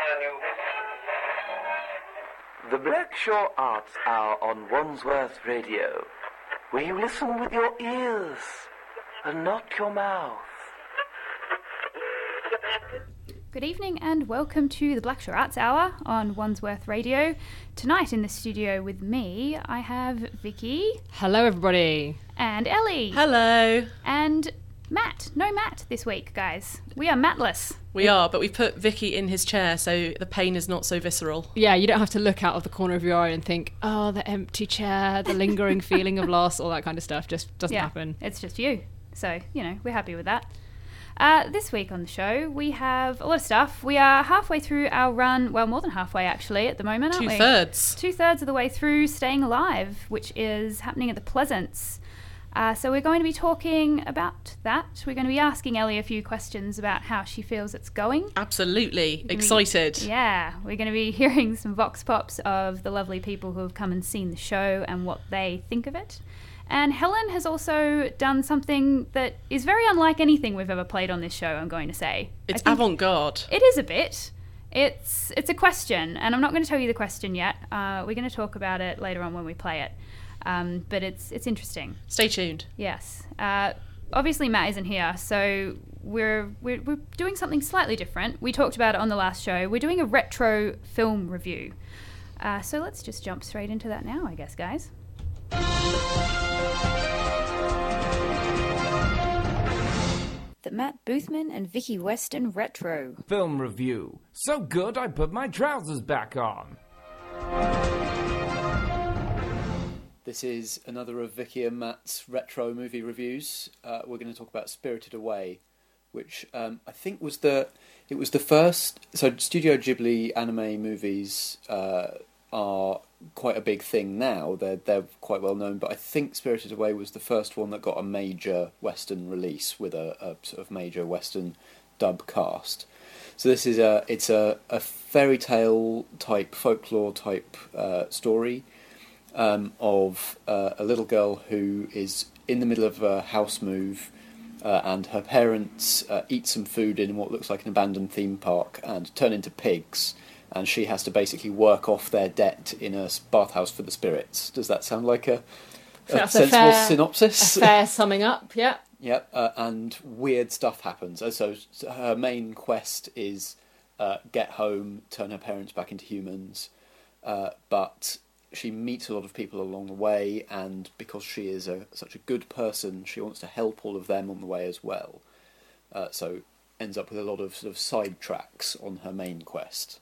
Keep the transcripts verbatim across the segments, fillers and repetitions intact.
The Blackshaw Arts Hour on Wandsworth Radio, where you listen with your ears and not your mouth. Good evening and welcome to the Blackshaw Arts Hour on Wandsworth Radio. Tonight in the studio with me, I have Vicky. Hello everybody. And Ellie. Hello. And Matt. No Matt this week, guys. We are Mattless. We are, but we put Vicky in his chair so the pain is not so visceral. Yeah, you don't have to look out of the corner of your eye and think, oh, the empty chair, the lingering feeling of loss, all that kind of stuff. Just doesn't yeah, happen. It's just you. So, you know, we're happy with that. Uh, this week on the show, we have a lot of stuff. We are halfway through our run, well, more than halfway actually at the moment, aren't we? Two-thirds. Two-thirds of the way through Staying Alive, which is happening at the Pleasance. Uh, so we're going to be talking about that. We're going to be asking Ellie a few questions about how she feels it's going. Absolutely. Excited. Be, yeah. We're going to be hearing some vox pops of the lovely people who have come and seen the show and what they think of it. And Helen has also done something that is very unlike anything we've ever played on this show, I'm going to say. It's avant-garde. It is a bit. It's it's a question, and I'm not going to tell you the question yet. Uh, we're going to talk about it later on when we play it. Um, but it's it's interesting. Stay tuned. Yes. Uh, obviously, Matt isn't here, so we're, we're we're doing something slightly different. We talked about it on the last show. We're doing a retro film review. Uh, so let's just jump straight into that now, I guess, guys. The Matt Boothman and Vicky Weston Retro Film Review. So good I put my trousers back on. This is another of Vicky and Matt's retro movie reviews. Uh, we're going to talk about Spirited Away, which um, I think was the it was the first. So Studio Ghibli anime movies uh, are quite a big thing now. They're they're quite well known, but I think Spirited Away was the first one that got a major Western release with a, a sort of major Western dub cast. So this is a it's a, a fairy tale type, folklore type uh, story. Um, of uh, a little girl who is in the middle of a house move uh, and her parents uh, eat some food in what looks like an abandoned theme park and turn into pigs, and she has to basically work off their debt in a bathhouse for the spirits. Does that sound like a, a sensible a fair, synopsis? A fair summing up, yeah. Yep, uh, and weird stuff happens. Uh, so, so her main quest is uh, get home, turn her parents back into humans, uh, but she meets a lot of people along the way, and because she is a, such a good person, she wants to help all of them on the way as well. Uh, so ends up with a lot of sort of side tracks on her main quest.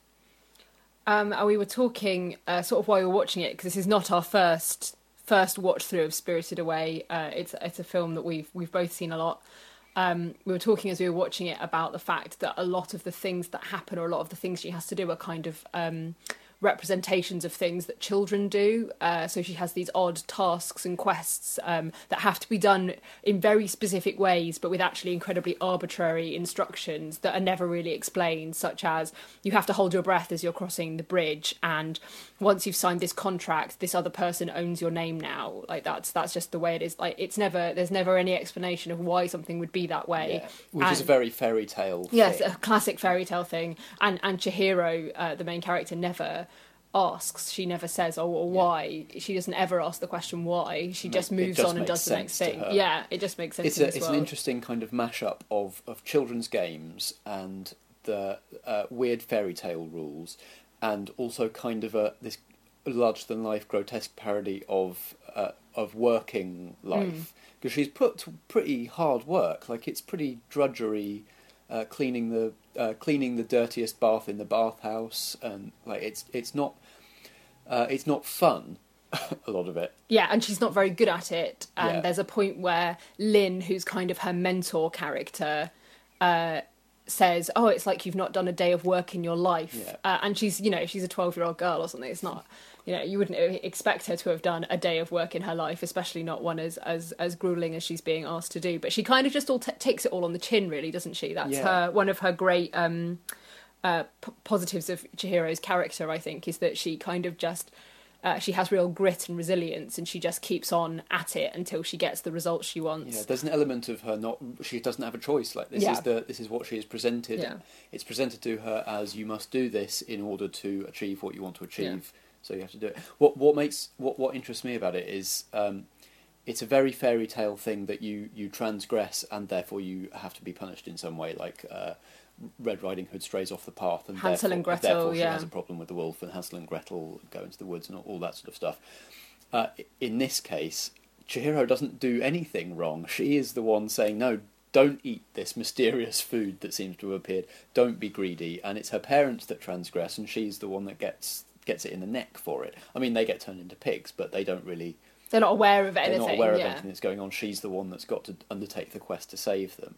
Um, and we were talking uh, sort of while we were watching it, because this is not our first first watch through of Spirited Away. Uh, it's it's a film that we've we've both seen a lot. Um, we were talking as we were watching it about the fact that a lot of the things that happen, or a lot of the things she has to do, are kind of Um, representations of things that children do. Uh, so she has these odd tasks and quests um, that have to be done in very specific ways, but with actually incredibly arbitrary instructions that are never really explained, such as you have to hold your breath as you're crossing the bridge, and once you've signed this contract, this other person owns your name now. Like that's that's just the way it is. Like it's never there's never any explanation of why something would be that way. Yeah, which and, is a very fairy tale thing. Yes, a classic fairy tale thing. And and Chihiro, uh, the main character, never asks. She never says, "Oh, or why." Yeah. She doesn't ever ask the question why. She just moves just on and does the next thing. Yeah, it just makes sense. It's, a, it's an interesting kind of mashup of, of children's games and the uh, weird fairy tale rules, and also kind of a this larger than life grotesque parody of uh, of working life, because mm. she's put to pretty hard work. Like it's pretty drudgery. Uh, cleaning the uh, cleaning the dirtiest bath in the bathhouse, and like it's it's not uh, it's not fun. A lot of it. Yeah, and she's not very good at it. And yeah. There's a point where Lynn, who's kind of her mentor character, uh, says, "Oh, it's like you've not done a day of work in your life." Yeah. Uh, and she's, you know, if she's a twelve-year-old girl or something, it's not. You know, you wouldn't expect her to have done a day of work in her life, especially not one as as, as grueling as she's being asked to do. But she kind of just all t- takes it all on the chin, really, doesn't she? That's yeah. her one of her great um, uh, p- positives of Chihiro's character, I think, is that she kind of just uh, she has real grit and resilience, and she just keeps on at it until she gets the results she wants. Yeah, there's an element of her not. She doesn't have a choice. Like this Yeah. is the this is what she is presented. Yeah. It's presented to her as you must do this in order to achieve what you want to achieve. So you have to do it. What what makes what what interests me about it is um, it's a very fairy tale thing that you you transgress and therefore you have to be punished in some way. Like uh, Red Riding Hood strays off the path, and Hansel therefore, and Gretel, therefore she yeah. has a problem with the wolf, and Hansel and Gretel go into the woods and all, all that sort of stuff. Uh, in this case, Chihiro doesn't do anything wrong. She is the one saying, no, don't eat this mysterious food that seems to have appeared. Don't be greedy. And it's her parents that transgress, and she's the one that gets gets it in the neck for it. I mean, they get turned into pigs, but they don't really... They're not aware of anything. They're not aware of yeah. anything that's going on. She's the one that's got to undertake the quest to save them.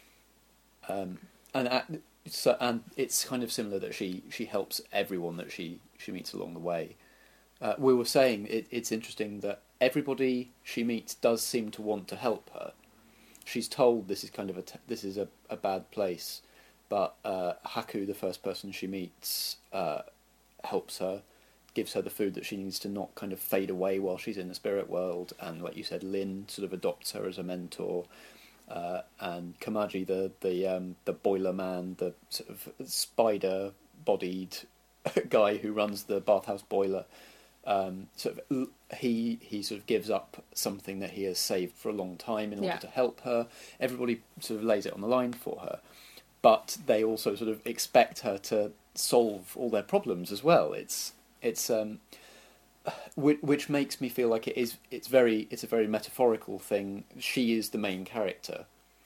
Um, and at, so, and it's kind of similar that she, she helps everyone that she, she meets along the way. Uh, we were saying it, it's interesting that everybody she meets does seem to want to help her. She's told this is kind of a t- this is a, a bad place, but uh, Haku, the first person she meets, uh, helps her, gives her the food that she needs to not kind of fade away while she's in the spirit world. And like you said, Lin sort of adopts her as a mentor, uh, and Kamaji, the the um, the boiler man, the sort of spider-bodied guy who runs the bathhouse boiler. Um, sort of, he he sort of gives up something that he has saved for a long time in order Yeah. to help her. Everybody sort of lays it on the line for her, but they also sort of expect her to solve all their problems as well. It's it's um, which, which makes me feel like it is. It's very it's a very metaphorical thing. She is the main character,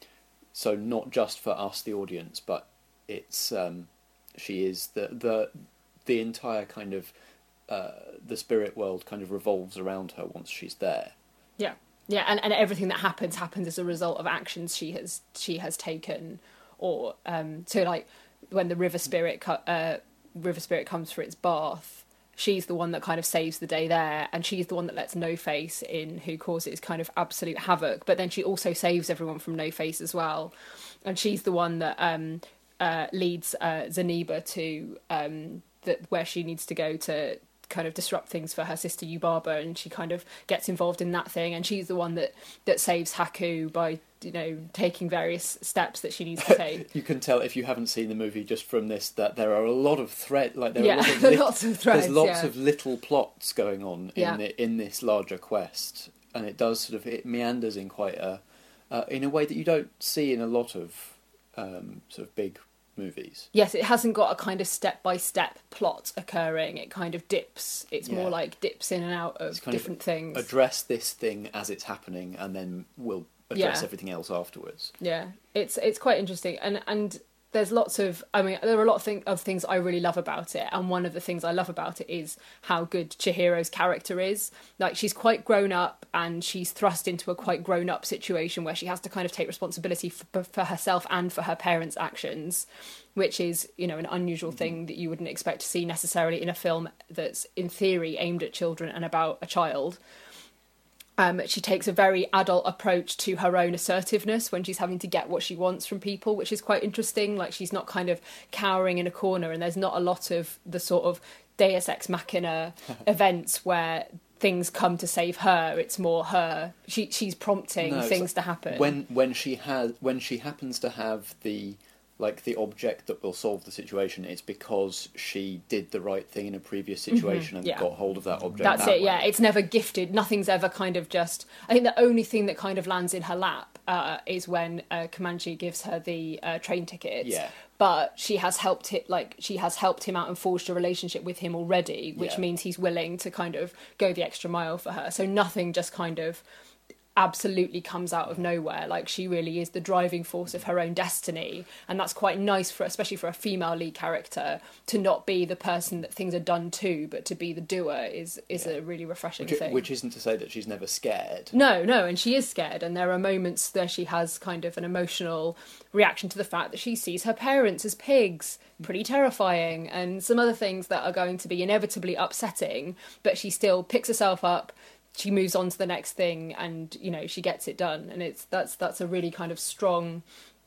so not just for us, the audience, but it's um, she is the the the entire kind of. Uh, the spirit world kind of revolves around her once she's there. Yeah, yeah, and, and everything that happens happens as a result of actions she has she has taken, or um, so like when the river spirit co- uh, river spirit comes for its bath, she's the one that kind of saves the day there, and she's the one that lets No Face in, who causes kind of absolute havoc. But then she also saves everyone from No Face as well, and she's the one that um, uh, leads uh, Zaniba to um, that where she needs to go to. Kind of disrupt things for her sister Yubaba, and she kind of gets involved in that thing, and she's the one that that saves Haku by, you know, taking various steps that she needs to take. You can tell if you haven't seen the movie just from this that there are a lot of thread, like there Yeah, are a lot of there are lit- lots of threads, there's lots yeah. of little plots going on in Yeah. the, in this larger quest, and it does sort of it meanders in quite a uh, in a way that you don't see in a lot of um, sort of big movies. Yes, it hasn't got a kind of step-by-step plot occurring. It kind of dips. It's Yeah. more like dips in and out of It's kind different of things. Address this thing as it's happening, and then we'll address Yeah. everything else afterwards. Yeah, it's it's quite interesting, and and there's lots of. I mean, there are a lot of, thing, of things I really love about it, and one of the things I love about it is how good Chihiro's character is. Like, she's quite grown up, and she's thrust into a quite grown up situation where she has to kind of take responsibility for, for herself and for her parents' actions, which is, you know, an unusual thing that you wouldn't expect to see necessarily in a film that's in theory aimed at children and about a child. Um, she takes a very adult approach to her own assertiveness when she's having to get what she wants from people, which is quite interesting. Like, she's not kind of cowering in a corner, and there's not a lot of the sort of Deus Ex Machina events where things come to save her. It's more her. She she's prompting No, things so to happen. When when she has when she happens to have the like the object that will solve the situation, it's because she did the right thing in a previous situation and yeah. got hold of that object. That's that it, way. yeah. It's never gifted. Nothing's ever kind of just... I think the only thing that kind of lands in her lap uh, is when uh, Comanche gives her the uh, train tickets. Yeah. But she has helped it, like, she has helped him out and forged a relationship with him already, which Yeah. means he's willing to kind of go the extra mile for her. So nothing just kind of absolutely comes out of nowhere. Like, she really is the driving force of her own destiny, and that's quite nice for, especially for a female lead character, to not be the person that things are done to, but to be the doer is is Yeah. a really refreshing Which, thing. which isn't to say that she's never scared. No, no, and she is scared, and there are moments where she has kind of an emotional reaction to the fact that she sees her parents as pigs, pretty terrifying, and some other things that are going to be inevitably upsetting, but she still picks herself up, she moves on to the next thing, and, you know, she gets it done, and it's that's that's a really kind of strong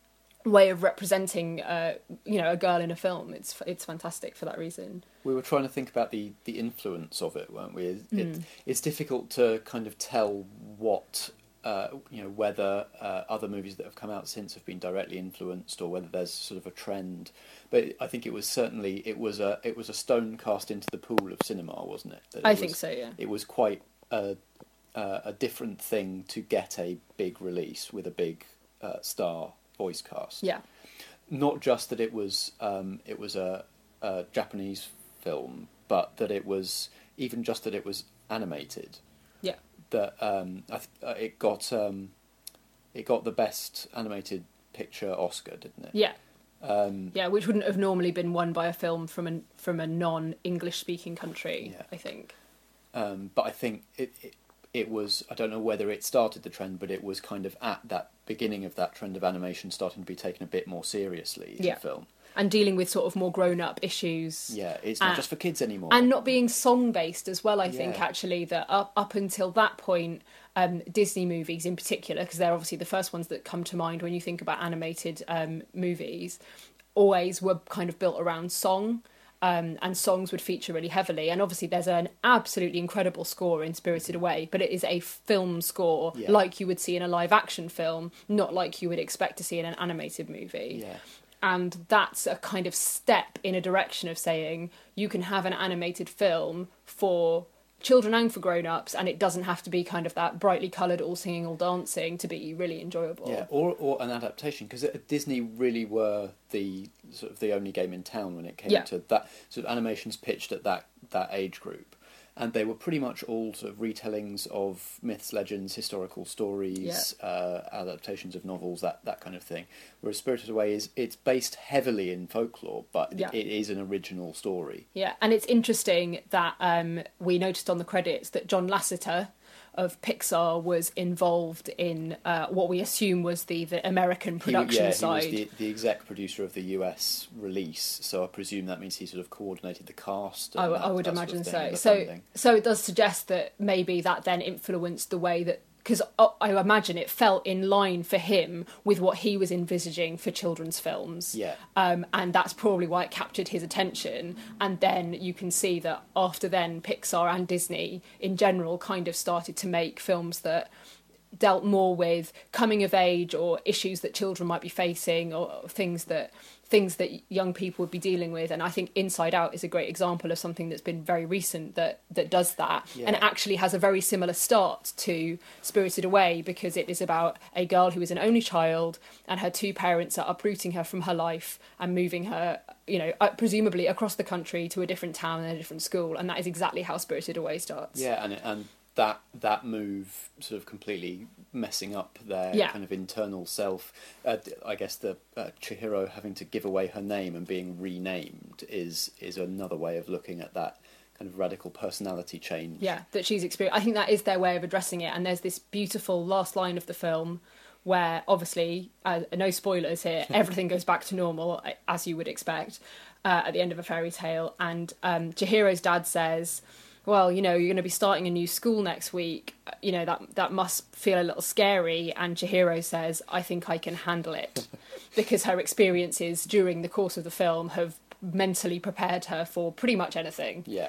way of representing, uh, you know, a girl in a film. It's it's fantastic for that reason. We were trying to think about the, the influence of it, weren't we? It, Mm. it, it's difficult to kind of tell what, uh, you know, whether uh, other movies that have come out since have been directly influenced or whether there's sort of a trend. But I think it was certainly it was a it was a stone cast into the pool of cinema, wasn't it? That it I was, think so, yeah. It was quite a uh, a different thing to get a big release with a big uh, star voice cast. Yeah. Not just that it was um, it was a, a Japanese film, but that it was even just that it was animated. Yeah. That um, I th- uh, it got um, it got the best animated picture Oscar, didn't it? Yeah. Um, Yeah, which wouldn't have normally been won by a film from a from a non-English speaking country, Yeah. I think. um, but I think it, it it was I don't know whether it started the trend, but it was kind of at that beginning of that trend of animation starting to be taken a bit more seriously in Yeah. film. And dealing with sort of more grown-up issues. Yeah, it's not Uh, just for kids anymore. And not being song-based as well, I think, Yeah. actually, that up, up until that point, um, Disney movies in particular, because they're obviously the first ones that come to mind when you think about animated um, movies, always were kind of built around song. Um, and songs would feature really heavily. And obviously there's an absolutely incredible score in Spirited Away, but it is a film score Yeah. like you would see in a live-action film, not like you would expect to see in an animated movie. Yeah. And that's a kind of step in a direction of saying you can have an animated film for children and for grown-ups, and it doesn't have to be kind of that brightly coloured, all singing, all dancing to be really enjoyable. Yeah, or or an adaptation, because Disney really were the sort of the only game in town when it came Yeah. to that sort of animations pitched at that that age group, and they were pretty much all sort of retellings of myths, legends, historical stories, uh, adaptations of novels, that that kind of thing. Whereas Spirited Away is it's based heavily in folklore, but Yeah. it is an original story. Yeah, and it's interesting that um, we noticed on the credits that John Lasseter of Pixar was involved in uh, what we assume was the, the American He, production yeah, side. he was the, the exec producer of the U S release, so I presume that means he sort of coordinated the cast. I, and w- I that- would that sort imagine of thing, so. and the So, funding. so it does suggest that maybe that then influenced the way that, because I imagine it felt in line for him with what he was envisaging for children's films. Yeah. Um, and that's probably why it captured his attention. And then you can see that after then, Pixar and Disney in general kind of started to make films that dealt more with coming of age or issues that children might be facing, or things that things that young people would be dealing with. And I think Inside Out is a great example of something that's been very recent that that does that. Yeah. And it actually has a very similar start to Spirited Away, because it is about a girl who is an only child and her two parents are uprooting her from her life and moving her, you know, uh, presumably across the country to a different town and a different school. And that is exactly how Spirited Away starts. Yeah, and and that that move sort of completely messing up their Yeah. kind of internal self. Uh, I guess the uh, Chihiro having to give away her name and being renamed is is another way of looking at that kind of radical personality change. Yeah, that she's experienced. I think that is their way of addressing it. And there's this beautiful last line of the film where, obviously, uh, no spoilers here, everything goes back to normal, as you would expect, uh, at the end of a fairy tale. And um, Chihiro's dad says, well, you know, you're going to be starting a new school next week. You know, that that must feel a little scary. And Chihiro says, I think I can handle it. Because her experiences during the course of the film have mentally prepared her for pretty much anything. Yeah.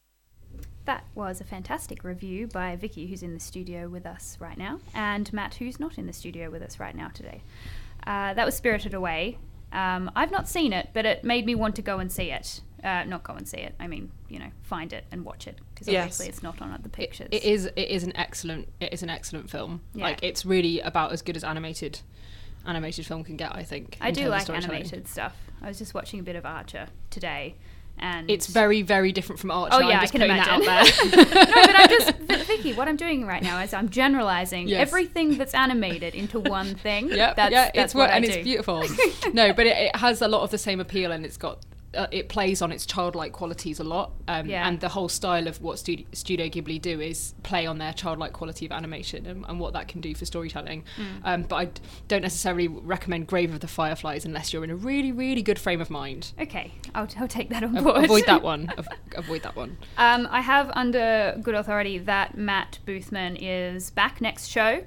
That was a fantastic review by Vicky, who's in the studio with us right now, and Matt, who's not in the studio with us right now today. Uh, that was Spirited Away. Um, I've not seen it, but it made me want to go and see it. Uh, not go and see it. I mean, you know, find it and watch it, because Yes. obviously it's not on the pictures. It is. It is an excellent. It is an excellent film. Yeah. Like, it's really about as good as animated animated film can get, I think. I in do terms of like storytelling. animated stuff. I was just watching a bit of Archer today, and It's very, very different from Archer. Oh, yeah, I'm just I can putting imagine. that out there. no, but I'm just Vi- Vicky. What I'm doing right now is I'm generalizing Yes. everything that's animated into one thing. Yeah, that's, yeah, that's it's what what, I and do. it's beautiful. No, but it, it has a lot of the same appeal, and it's got uh, it plays on its childlike qualities a lot. Um, Yeah. And the whole style of what Studio, Studio Ghibli do is play on their childlike quality of animation and, and what that can do for storytelling. Mm. Um, but I d- don't necessarily recommend Grave of the Fireflies unless you're in a really, really good frame of mind. Okay, I'll, I'll take that on A- board. avoid that one. Av- avoid that one. Um, I have under good authority that Matt Boothman is back next show,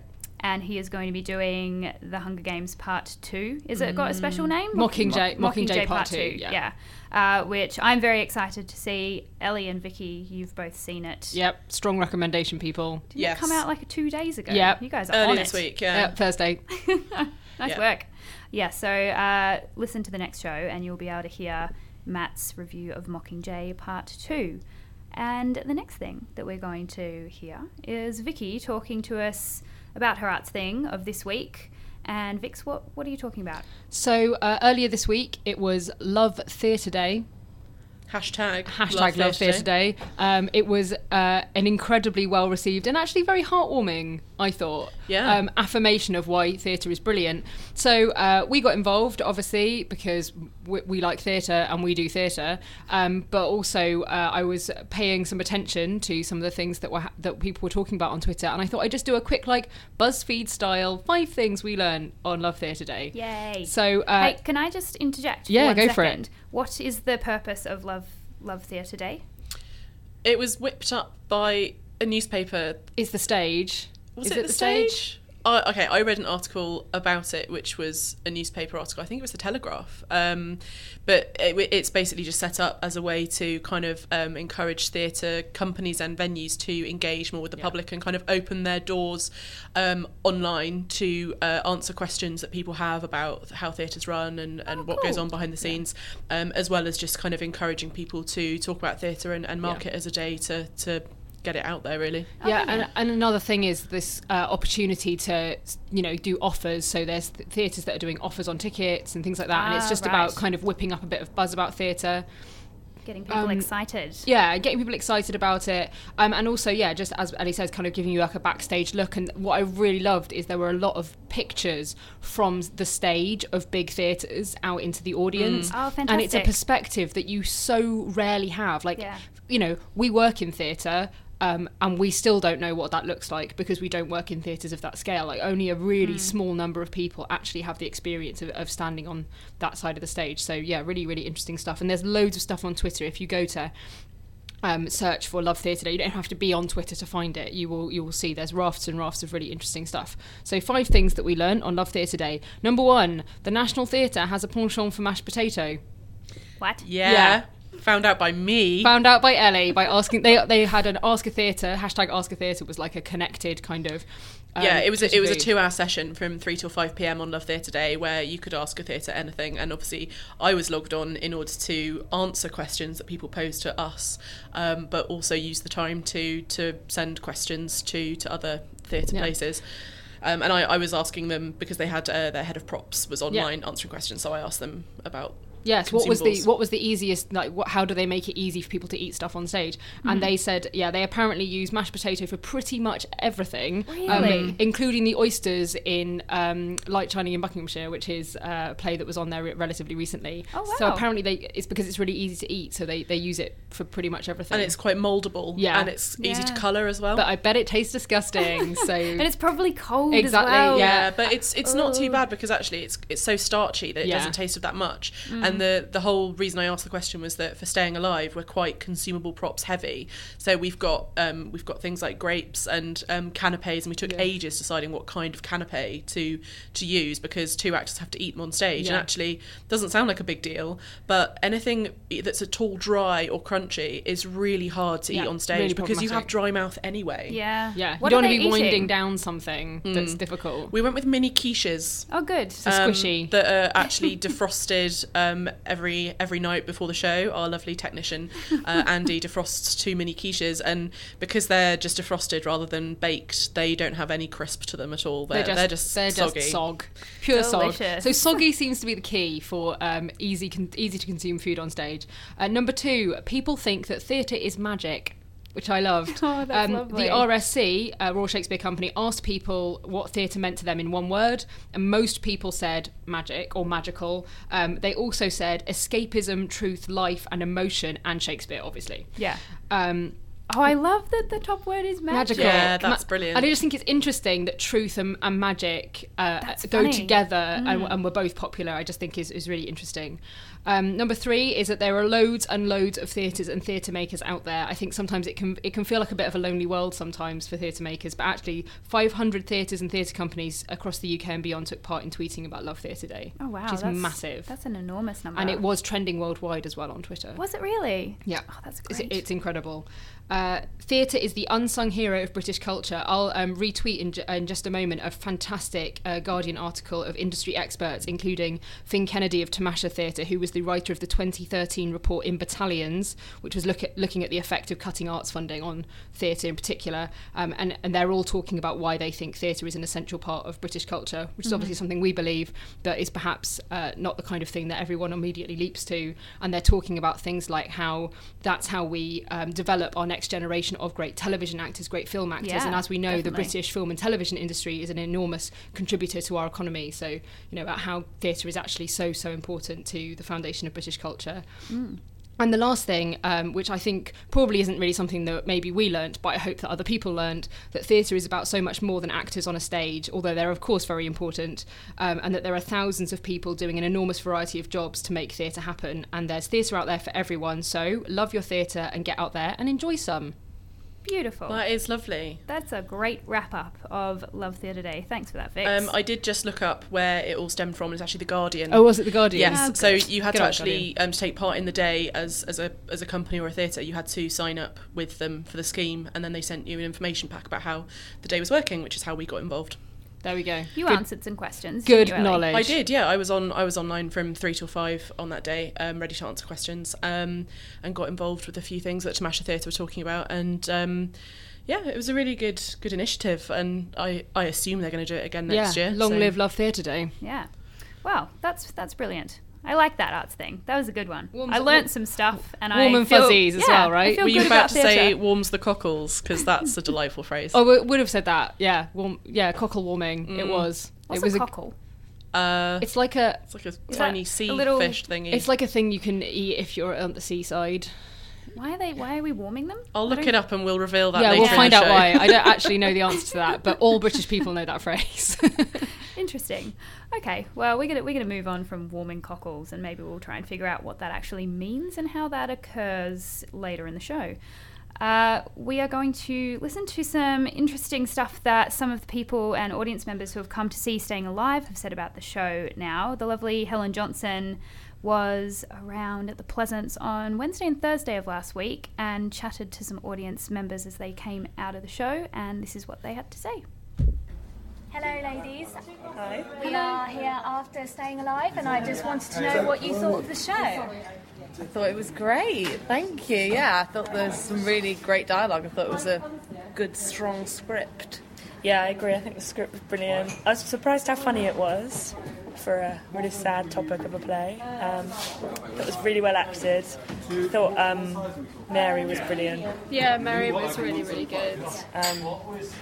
and he is going to be doing The Hunger Games Part Two. Is it got a special name? Mockingjay, Mo- Mockingjay Part Two. Yeah. yeah. Uh, which I'm very excited to see. Ellie and Vicky, you've both seen it. Yep, strong recommendation, people. Didn't Yes. it come out like two days ago? Yep. You guys are Early on this it. week, yeah. Yep, Thursday. Nice Yeah. work. Yeah, so uh, listen to the next show and you'll be able to hear Matt's review of Mockingjay Part two. And the next thing that we're going to hear is Vicky talking to us about her arts thing of this week. And Vix, what, what are you talking about? So uh, earlier this week, it was Love Theatre Day. Hashtag, Hashtag Love Theatre Day. Um, it was uh, an incredibly well received and actually very heartwarming, I thought, Yeah. um, affirmation of why theatre is brilliant. So uh, we got involved, obviously, because we, we like theatre and we do theatre. Um, but also, uh, I was paying some attention to some of the things that were ha- that people were talking about on Twitter, and I thought I'd just do a quick, like, BuzzFeed style five things we learned on Love Theatre Day. Yay. So, uh, hey, can I just interject for yeah, one go for it. second? What is the purpose of Love Love Theatre Day? It was whipped up by a newspaper. is the stage. Was is it, the stage? Oh, okay, I read an article about it, which was a newspaper article. I think it was the Telegraph. Um, but it, it's basically just set up as a way to kind of um, encourage theatre companies and venues to engage more with the Yeah. public and kind of open their doors um, online to uh, answer questions that people have about how theatre's run and, and Oh, what goes cool. on behind the scenes, um, as well as just kind of encouraging people to talk about theatre and, and mark Yeah. it as a day to, to get it out there, really. Yeah, Oh, and, and another thing is this uh, opportunity to, you know, do offers. So there's th- theatres that are doing offers on tickets and things like that, and it's Ah, just right. about kind of whipping up a bit of buzz about theatre. Getting people Um, excited. Yeah, getting people excited about it, um, and also, yeah, just as Ellie says, kind of giving you like a backstage look. And what I really loved is there were a lot of pictures from the stage of big theatres out into the audience. Oh, And it's a fantastic. perspective that you so rarely have. Like, Yeah. you know, we work in theatre. Um, and we still don't know what that looks like because we don't work in theatres of that scale. Like, only a really small number of people actually have the experience of, of standing on that side of the stage. So yeah, really, really interesting stuff. And there's loads of stuff on Twitter. If you go to um, search for Love Theatre Day, you don't have to be on Twitter to find it. You will you will see there's rafts and rafts of really interesting stuff. So five things that we learned on Love Theatre Day. Number one, the National Theatre has a penchant for mashed potato. What? Yeah. Yeah. Found out by me. Found out by Ellie by asking. They they had an Ask a Theatre hashtag Ask a Theatre was like a connected kind of. Um, yeah, it was a, Twitter it was a feed. two-hour session from three till five p.m. on Love Theatre Day where you could ask a theatre anything, and obviously I was logged on in order to answer questions that people posed to us, um, but also use the time to to send questions to to other theatre Yeah. places. Um, and I, I was asking them because they had uh, their head of props was online answering questions, so I asked them about. Yes. What was the consumables. what was the easiest? Like, what, how do they make it easy for people to eat stuff on stage? And they said, yeah, they apparently use mashed potato for pretty much everything, um, Really? including the oysters in um, Light Shining in Buckinghamshire, which is uh, a play that was on there re- relatively recently. Oh, So wow. apparently, they it's because it's really easy to eat, so they, they use it for pretty much everything. And it's quite mouldable, Yeah. and it's easy to Yeah. colour as well. but I bet it tastes disgusting. So And it's probably cold Exactly, as well. yeah. Yeah, but it's it's not too bad because actually it's it's so starchy that it Yeah. doesn't taste of that much. And the the whole reason I asked the question was that for Staying Alive, we're quite consumable props heavy. So we've got um, we've got things like grapes and um, canapes, and we took Yeah. ages deciding what kind of canapé to to use because two actors have to eat them on stage. Yeah. And actually, doesn't sound like a big deal, but anything that's at all dry or crunchy is really hard to Yeah, eat on stage really because you have problematic. dry mouth anyway. Yeah. yeah, What you don't are want to they be winding eating? down something that's difficult. We went with mini quiches. Oh, good. So um, squishy. that are actually defrosted um, every every night before the show. Our lovely technician uh, Andy defrosts two mini quiches, and because they're just defrosted rather than baked, they don't have any crisp to them at all. They're, they're just they're soggy. just sog, pure sog. Delicious. So soggy seems to be the key for um, easy con- easy to consume food on stage. Uh, number two, people think that theatre is magic, which I loved. Oh, that's um, lovely. The R S C, uh, Royal Shakespeare Company, asked people what theatre meant to them in one word, and most people said magic or magical. Um, they also said escapism, truth, life, and emotion, and Shakespeare, obviously. Yeah. Um, Oh, I love that the top word is magic. magical. Yeah, that's brilliant. And I just think it's interesting that truth and, and magic uh, That's go funny. together and, and were both popular. I just think is, is really interesting. Um, number three is that there are loads and loads of theatres and theatre makers out there. I think sometimes it can it can feel like a bit of a lonely world sometimes for theatre makers, but actually five hundred theatres and theatre companies across the U K and beyond took part in tweeting about Love Theatre Day. Oh wow, which is that's massive. That's an enormous number. And it was trending worldwide as well on Twitter. Was it really? Yeah. Oh, that's It's, great. it's incredible. Uh, theatre is the unsung hero of British culture. I'll um, retweet in, ju- in just a moment a fantastic uh, Guardian article of industry experts, including Finn Kennedy of Tamasha Theatre, who was the writer of the twenty thirteen report In Battalions, which was look at, looking at the effect of cutting arts funding on theatre in particular. Um, and, and they're all talking about why they think theatre is an essential part of British culture, which is Mm-hmm. obviously something we believe, but is perhaps uh, not the kind of thing that everyone immediately leaps to. And they're talking about things like how that's how we um, develop our next generation of great television actors, great film actors. Yeah, and as we know, the definitely. British film and television industry is an enormous contributor to our economy. So, you know, about how theatre is actually so, so important to the foundation of British culture. Mm. And the last thing, um, which I think probably isn't really something that maybe we learnt, but I hope that other people learnt, that theatre is about so much more than actors on a stage, although they're of course very important, um, and that there are thousands of people doing an enormous variety of jobs to make theatre happen, and there's theatre out there for everyone, so love your theatre and get out there and enjoy some. Beautiful. That is lovely. That's a great wrap up of Love Theatre Day. Thanks for that, Vix. Um, I did just look up where it all stemmed from. It's actually The Guardian. Oh, was it The Guardian? Yes, Oh, so good. you had Good to old actually um, to take part in the day as as a as a company or a theatre. You had to sign up with them for the scheme, and then they sent you an information pack about how the day was working, which is how we got involved. There we go. you Good- answered some questions. Good didn't you, Ellie? knowledge. I did, yeah. I was on I was online from three till five on that day, um, ready to answer questions, um, and got involved with a few things that Tamasha Theatre were talking about, and. Um, Yeah, it was a really good good initiative, and I, I assume they're going to do it again next yeah, year. long so- live Love Theatre Day. Yeah. Wow, that's that's brilliant. I like that arts thing. That was a good one. Warms- I learnt some stuff, and I warm and feel- fuzzies as yeah, well, right? I feel Were you good about to say theatre. warms the cockles? Because that's a delightful phrase. Oh, we would have said that. Yeah, warm, yeah, cockle warming. It Mm. was. What's it was a cockle? Uh, It's like a. it's like a that tiny a sea little- fish thingy. It's like a thing you can eat if you're on the seaside. Why are they? Why are we warming them? I'll I look don't- it up and we'll reveal that yeah, later we'll in find the out show. why. I don't actually know the answer to that, but all British people know that phrase. Interesting. Okay, well we're gonna we're gonna move on from warming cockles, and maybe we'll try and figure out what that actually means and how that occurs later in the show. Uh, we are going to listen to some interesting stuff that some of the people and audience members who have come to see Staying Alive have said about the show now. The lovely Helen Johnson was around at the Pleasance on Wednesday and Thursday of last week and chatted to some audience members as they came out of the show, and this is what they had to say. Hello ladies. Hi. We are here after Staying Alive, and I just wanted to know what you thought of the show. I thought it was great. Thank you. Yeah, I thought there was some really great dialogue. I thought it was a good, strong script. Yeah, I agree. I think the script was brilliant. I was surprised how funny it was for a really sad topic of a play. Um, it was really well acted. I thought um, Mary was brilliant. Yeah, Mary was really, really good. Um,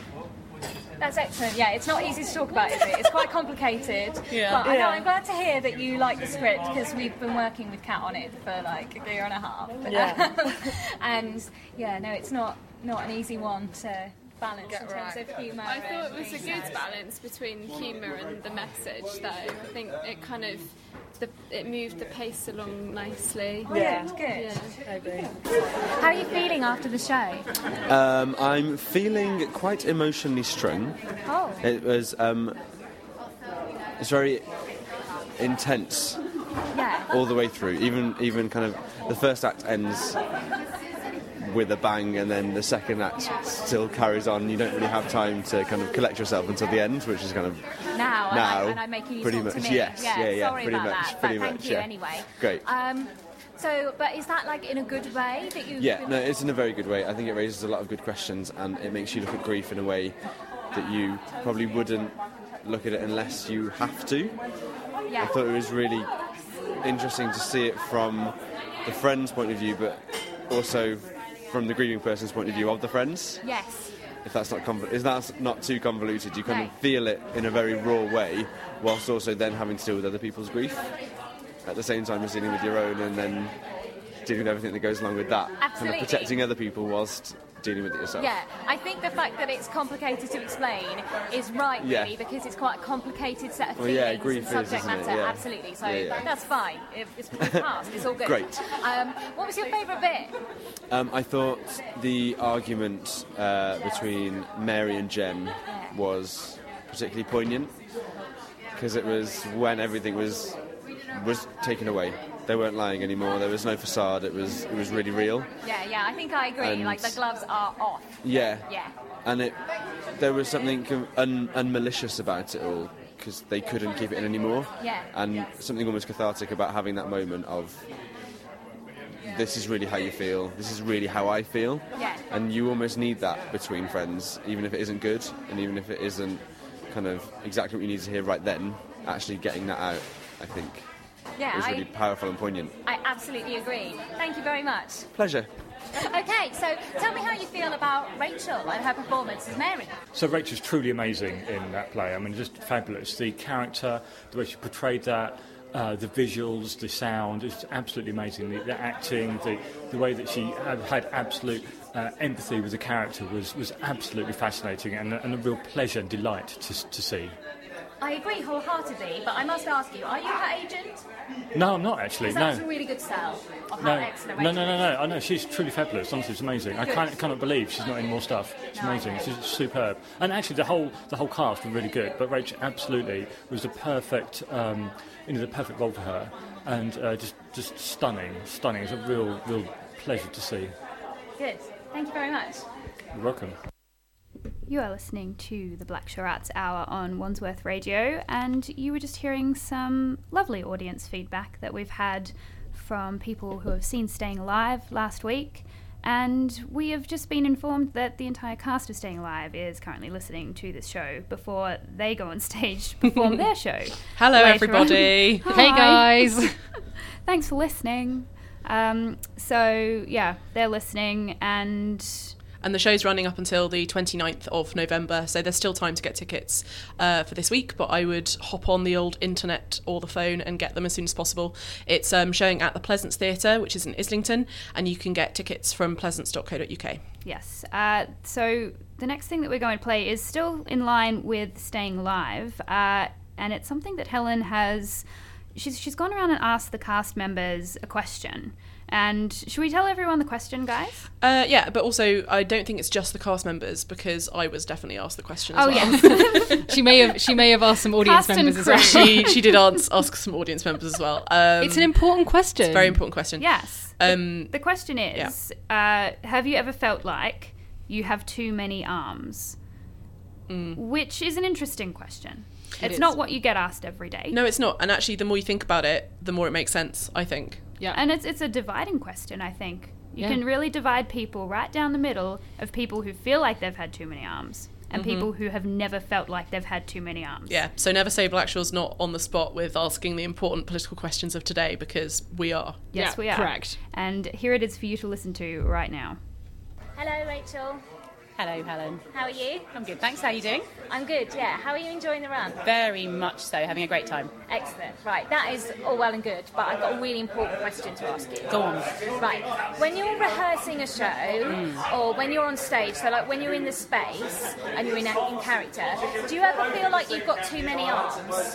That's excellent. Yeah, it's not easy to talk about, is it? It's quite complicated. Yeah. But I know, Yeah. I'm glad to hear that you like the script, because we've been working with Kat on it for like a year and a half. Yeah. And yeah, no, it's not not an easy one to balance in terms of humour. I thought it was a and- good balance between humour and the message, though. I think it kind of the, it moved the pace along nicely. Yeah. Good, good. Yeah. I agree. How are you feeling after the show? Um, I'm feeling quite emotionally strung. Oh. It was, um, it's very intense Yeah. all the way through. Even, even kind of the first act ends with a bang, and then the second act still carries on. You don't really have time to kind of collect yourself until the end, which is kind of Now, and, now. I, and I'm making you pretty talk much. to me. Yes, yeah, yeah, Sorry pretty about much, that, pretty but thank much. you yeah. anyway. Great. Um, so, but is that like in a good way that you? Yeah, no, it's in a very good way. I think it raises a lot of good questions, and it makes you look at grief in a way that you probably wouldn't look at it unless you have to. Yeah. I thought it was really interesting to see it from the friend's point of view, but also from the grieving person's point of view of the friends. Yes. If that's not conv- if that's not too convoluted, you kind No. of feel it in a very raw way, whilst also then having to deal with other people's grief at the same time as dealing with your own, and then dealing with everything that goes along with that. Absolutely. Kind of protecting other people whilst dealing with it yourself. Yeah, I think the fact that it's complicated to explain is right, Yeah. really, because it's quite a complicated set of Well, feelings yeah, grief and is, subject isn't it? matter. Yeah. Absolutely, so Yeah, yeah. that's fine. It- It's, it's past. It's all good. Great. Um, what was your favourite bit? Um, I thought the argument uh, between Mary and Jem was particularly poignant because it was when everything was was taken away. They weren't lying anymore. There was no facade. It was it was really real. Yeah, yeah, I think I agree. And- like the gloves are off. Yeah. Yeah. And it there was something com- un- unmalicious about it all because they couldn't keep it in anymore. Yeah. And something almost cathartic about having that moment of this is really how you feel. This is really how I feel. Yeah. And you almost need that between friends, even if it isn't good, and even if it isn't kind of exactly what you need to hear right then. Actually, getting that out, I think, Yeah, is I- really powerful and poignant. I absolutely agree. Thank you very much. Pleasure. Okay, so tell me how you feel about Rachel and her performance as Mary. So Rachel's truly amazing in that play. I mean, just fabulous. The character, the way she portrayed that, uh, the visuals, the sound, is absolutely amazing. The, the acting, the, the way that she had, had absolute uh, empathy with the character was, was absolutely fascinating and, a- and a real pleasure and delight to, to see. I agree wholeheartedly, but I must ask you, are you her agent? No, I'm not actually. Because that No. was a really good sell of No, how excellent no, Rachel no, no, is. no. I know she's truly fabulous. Honestly, it's amazing. I Good. can't, cannot believe she's not in more stuff. It's amazing. She's superb. And actually, the whole the whole cast were really good. But Rachel absolutely was the perfect, um, you know, the perfect role for her, and uh, just just stunning, stunning. It's a real real pleasure to see. Good. Thank you very much. You're welcome. You are listening to the Blackshaw Arts Hour on Wandsworth Radio, and you were just hearing some lovely audience feedback that we've had from people who have seen Staying Alive last week. And we have just been informed that the entire cast of Staying Alive is currently listening to this show before they go on stage to perform their show. Hello, later everybody. on. Hey, Hi. guys. Thanks for listening. Um, so, yeah, they're listening, and And the show's running up until the twenty-ninth of November, so there's still time to get tickets uh, for this week, but I would hop on the old internet or the phone and get them as soon as possible. It's um, showing at the Pleasance Theatre, which is in Islington, and you can get tickets from pleasance dot co dot uk. yes. Uh, so the next thing that we're going to play is still in line with Staying Live, uh, and it's something that Helen has... She's, she's gone around and asked the cast members a question. And should we tell everyone the question, guys? Uh, yeah, but also I don't think it's just the cast members, because I was definitely asked the question as Oh, well. yes. she may have she may have asked some audience Cast and members as well. crew. she, she did ask, ask some audience members as well. Um, It's an important question. It's a very important question. Yes. Um, The question is, uh, have you ever felt like you have too many arms? Mm. Which is an interesting question. It It's is. not what you get asked every day. No, it's not. And actually, the more you think about it, the more it makes sense, I think. Yeah. And it's it's a dividing question, I think. You Yeah. can really divide people right down the middle of people who feel like they've had too many arms and Mhm. people who have never felt like they've had too many arms. Yeah, so never say Blackshaw's not on the spot with asking the important political questions of today, because we are. Yes, we are. correct. And here it is for you to listen to right now. Hello, Rachel. Hello, Helen. How are you? I'm good, thanks. How are you doing? I'm good, yeah. How are you enjoying the run? Very much so, having a great time. Excellent. Right, that is all well and good, but I've got a really important question to ask you. Go on. Right, when you're rehearsing a show, Mm. or when you're on stage, so like when you're in the space and you're in, in character, do you ever feel like you've got too many arms?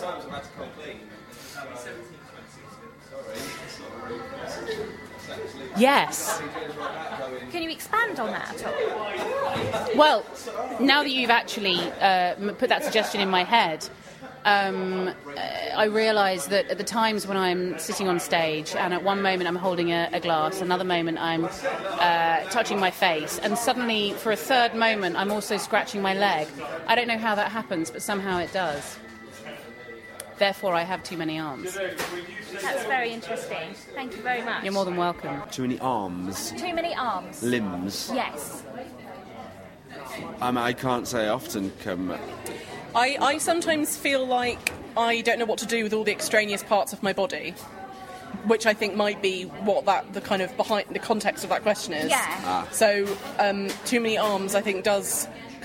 Yes. Can you expand on that at all? Well, now that you've actually uh, m- put that suggestion in my head, um, uh, I realise that at the times when I'm sitting on stage, and at one moment I'm holding a, a glass, another moment I'm uh, touching my face, and suddenly for a third moment I'm also scratching my leg. I don't know how that happens, but somehow it does. Therefore, I have too many arms. That's very interesting. Thank you very much. You're more than welcome. Too many arms, Too many arms. limbs. Yes. Um, I can't say I often come. I, I sometimes feel like I don't know what to do with all the extraneous parts of my body, which I think might be what that the kind of behind the context of that question is. Yeah. Ah. So um, too many arms, I think, does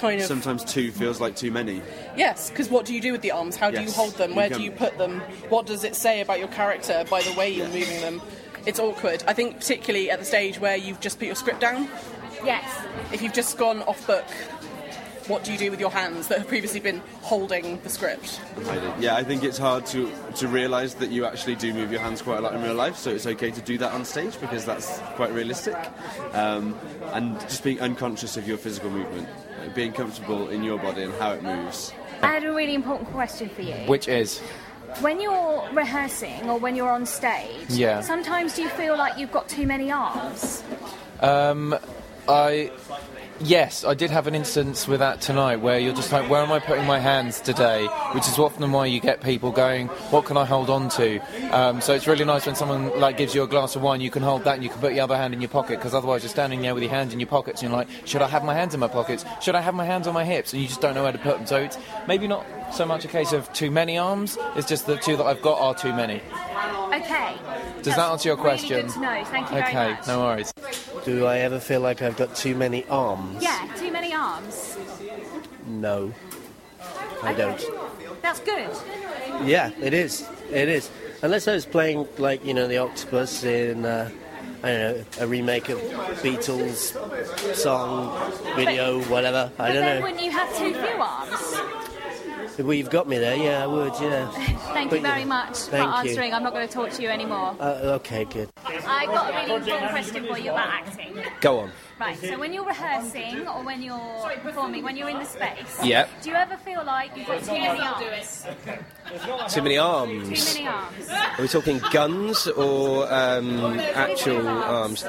kind of... Sometimes two feels like too many. Yes, because what do you do with the arms? How do Yes. you hold them? You Where can- do you put them? What does it say about your character by the way you're moving them? It's awkward. I think particularly at the stage where you've just put your script down. Yes. If you've just gone off book, what do you do with your hands that have previously been holding the script? I do. Yeah, I think it's hard to to realise that you actually do move your hands quite a lot in real life, so it's okay to do that on stage because that's quite realistic. Um, and just being unconscious of your physical movement, uh, being comfortable in your body and how it moves. I had a really important question for you. Which is? When you're rehearsing or when you're on stage, Yeah. sometimes do you feel like you've got too many arms? Um, I... Yes, I did have an instance with that tonight where you're just like, where am I putting my hands today? Which is often why you get people going, what can I hold on to? Um, so it's really nice when someone like gives you a glass of wine, you can hold that and you can put your other hand in your pocket, because otherwise you're standing there with your hands in your pockets and you're like, should I have my hands in my pockets? Should I have my hands on my hips? And you just don't know where to put them. So it's maybe not so much a case of too many arms, it's just the two that I've got are too many. Okay. Does that answer your question? Really good to know. Thank you very Okay, much. no worries. Do I ever feel like I've got too many arms? Yeah, too many arms. No, I don't. That's good. Yeah, it is. It is. Unless I was playing, like, you know, the octopus in, uh, I don't know, a remake of Beatles song, video, whatever. I But don't then know. wouldn't you have too few arms? Well, you've got me there. Yeah, I would. Yeah. Thank But you very yeah, much for thank you. answering. I'm not going to talk to you anymore. Uh, okay, good. I got a really important question for you about acting. Go on. Right, so when you're rehearsing or when you're performing, when you're in the space, Yep. do you ever feel like you've got too many arms? Too many arms. Too many arms. Are we talking guns or um, actual arms?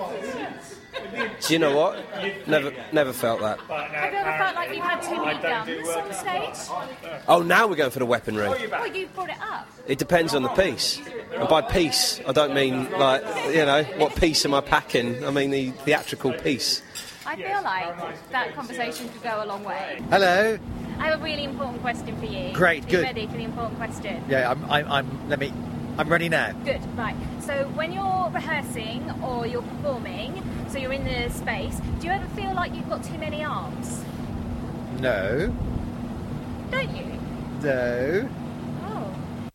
Do you know what? Never, never felt that. Have you ever felt like you've had too many guns on stage? Oh, now we're going for the weaponry. Well, you brought it up. It depends on the piece. And by piece, I don't mean, like, you know, what piece am I packing? I mean the theatrical piece. I feel like that conversation could go a long way. Hello. I have a really important question for you. Great, Are you good. ready for the important question? Yeah, I'm, I'm, I'm. Let me. I'm ready now. Good, right. So when you're rehearsing or you're performing, so you're in the space, do you ever feel like you've got too many arms? No. Don't you? No. Oh.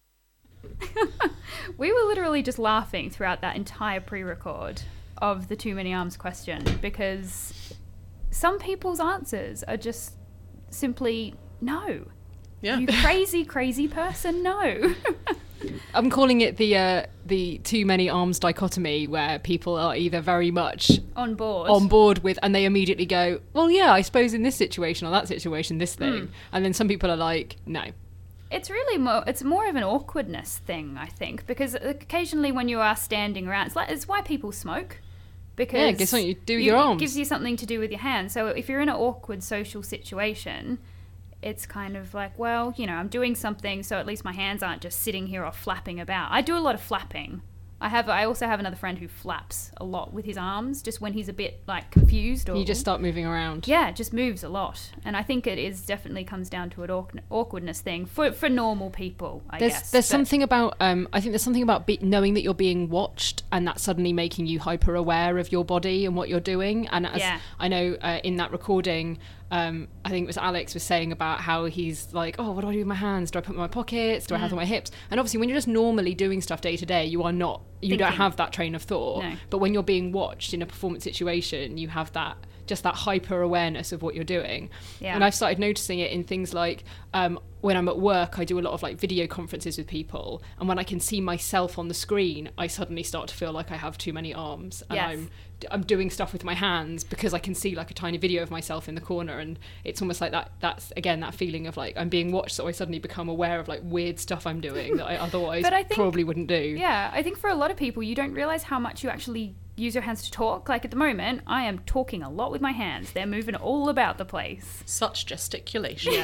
We were literally just laughing throughout that entire pre-record of the too many arms question, because some people's answers are just simply no. Yeah. You crazy, crazy person, no. I'm calling it the uh, the too many arms dichotomy, where people are either very much On board. on board with, and they immediately go, well, yeah, I suppose in this situation or that situation, this thing. Mm. And then some people are like, no. It's really more, it's more of an awkwardness thing, I think, because occasionally when you are standing around, it's like, it's why people smoke. Because Yeah, it gives something to do with you- your arms. It gives you something to do with your hands. So if you're in an awkward social situation, it's kind of like, well, you know, I'm doing something, so at least my hands aren't just sitting here or flapping about. I do a lot of flapping. I have. I also have another friend who flaps a lot with his arms, just when he's a bit like confused or You just start moving around. yeah, it just moves a lot, and I think it is definitely comes down to an awk- awkwardness thing for for normal people. I there's guess there's But- something about um I think there's something about be- knowing that you're being watched, and that suddenly making you hyper aware of your body and what you're doing. And as Yeah. I know uh, in that recording, um I think it was Alex was saying about how he's like, oh, what do I do with my hands? Do I put them in my pockets? Do I have them Mm. on my hips? And obviously when you're just normally doing stuff day to day, you are not you don't Thinking. have that train of thought. No. But when you're being watched in a performance situation, you have that just that hyper awareness of what you're doing. Yeah. And I've started noticing it in things like um, when I'm at work, I do a lot of like video conferences with people, and when I can see myself on the screen, I suddenly start to feel like I have too many arms, and Yes. I'm I'm doing stuff with my hands because I can see like a tiny video of myself in the corner, and it's almost like that. That's again that feeling of like I'm being watched, so I suddenly become aware of like weird stuff I'm doing that I otherwise But I think- probably wouldn't do. Yeah, I think for a lot of people, you don't realize how much you actually use your hands to talk. Like at the moment, I am talking a lot with my hands. They're moving all about the place. Such gesticulation.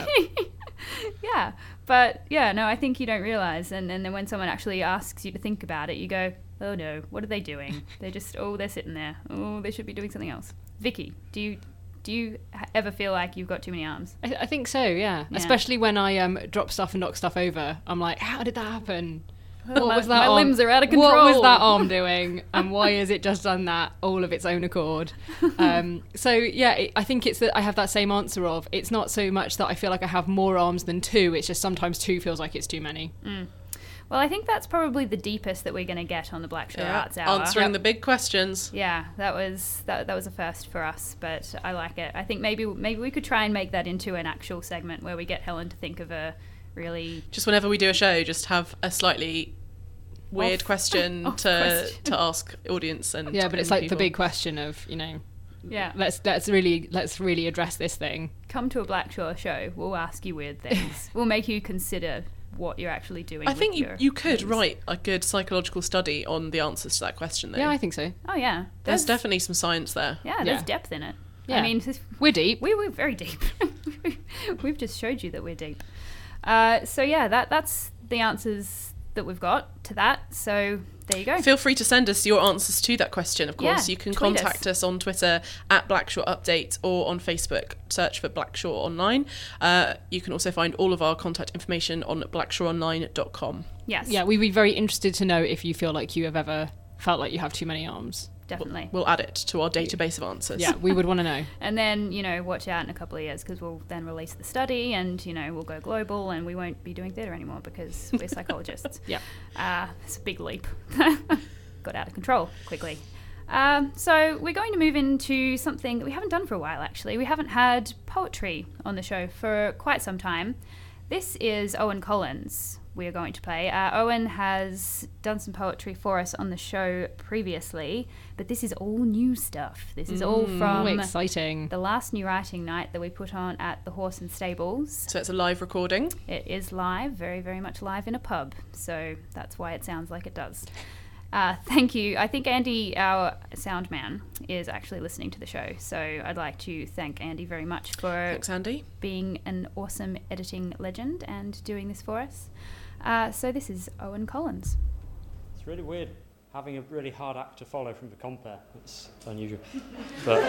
Yeah, but yeah, no, I think you don't realize. And, and then when someone actually asks you to think about it, you go, oh no, what are they doing? They're just, oh, they're sitting there. Oh, they should be doing something else. Vicky, do you do you ha- ever feel like you've got too many arms? I, I think so, yeah. Yeah. Especially when I um, drop stuff and knock stuff over. I'm like, how did that happen? What my, was that my arm? limbs are out of control. What was that arm doing? And why has it just done that all of its own accord? Um, so yeah, it, I think it's that I have that same answer of it's not so much that I feel like I have more arms than two. It's just sometimes two feels like it's too many. Mm. Well, I think that's probably the deepest that we're going to get on the Blackshaw Yeah, Arts Hour. answering Yep. the big questions. Yeah, that was that, that was a first for us, but I like it. I think maybe maybe we could try and make that into an actual segment where we get Helen to think of a really Just whenever we do a show, just have a slightly weird Off- question off to question. to ask audience and Yeah, but it's and like people. the big question of, you know, Yeah. let's let's really let's really address this thing. come to a Blackshaw show. We'll ask you weird things. We'll make you consider what you're actually doing. I with think you, your you could things. write a good psychological study on the answers to that question, though. Yeah, I think so. Oh yeah, There's definitely some science there. Yeah, there's depth in it. Yeah. I mean, we're deep. We, we're very deep. We've just showed you that we're deep. Uh, so yeah, that that's the answers that we've got to that. So there you go. Feel free to send us your answers to that question, of course. Yeah, you can tweet contact us. us. on Twitter at Blackshaw Update or on Facebook. Search for Blackshaw Online. Uh, you can also find all of our contact information on blackshaw online dot com. Yes. Yeah, we'd be very interested to know if you feel like you have ever felt like you have too many arms. Definitely. We'll add it to our database of answers. Yeah, we would want to know. And then, you know, watch out in a couple of years because we'll then release the study and, you know, we'll go global and we won't be doing theatre anymore because we're psychologists. Yeah. Uh, it's a big leap. Got out of control quickly. Um, so we're going to move into something that we haven't done for a while, actually. We haven't had poetry on the show for quite some time. This is Owen Collins we are going to play. Uh, Owen has done some poetry for us on the show previously, but this is all new stuff. This is all Mm, from exciting. the last new writing night that we put on at the Horse and Stables. So it's a live recording? It is live, very, very much live in a pub. So that's why it sounds like it does. Uh, thank you. I think Andy, our sound man, is actually listening to the show. So I'd like to thank Andy very much for Thanks, Andy. being an awesome editing legend and doing this for us. Uh, so this is Owen Collins. It's really weird having a really hard act to follow from the compare. It's unusual. But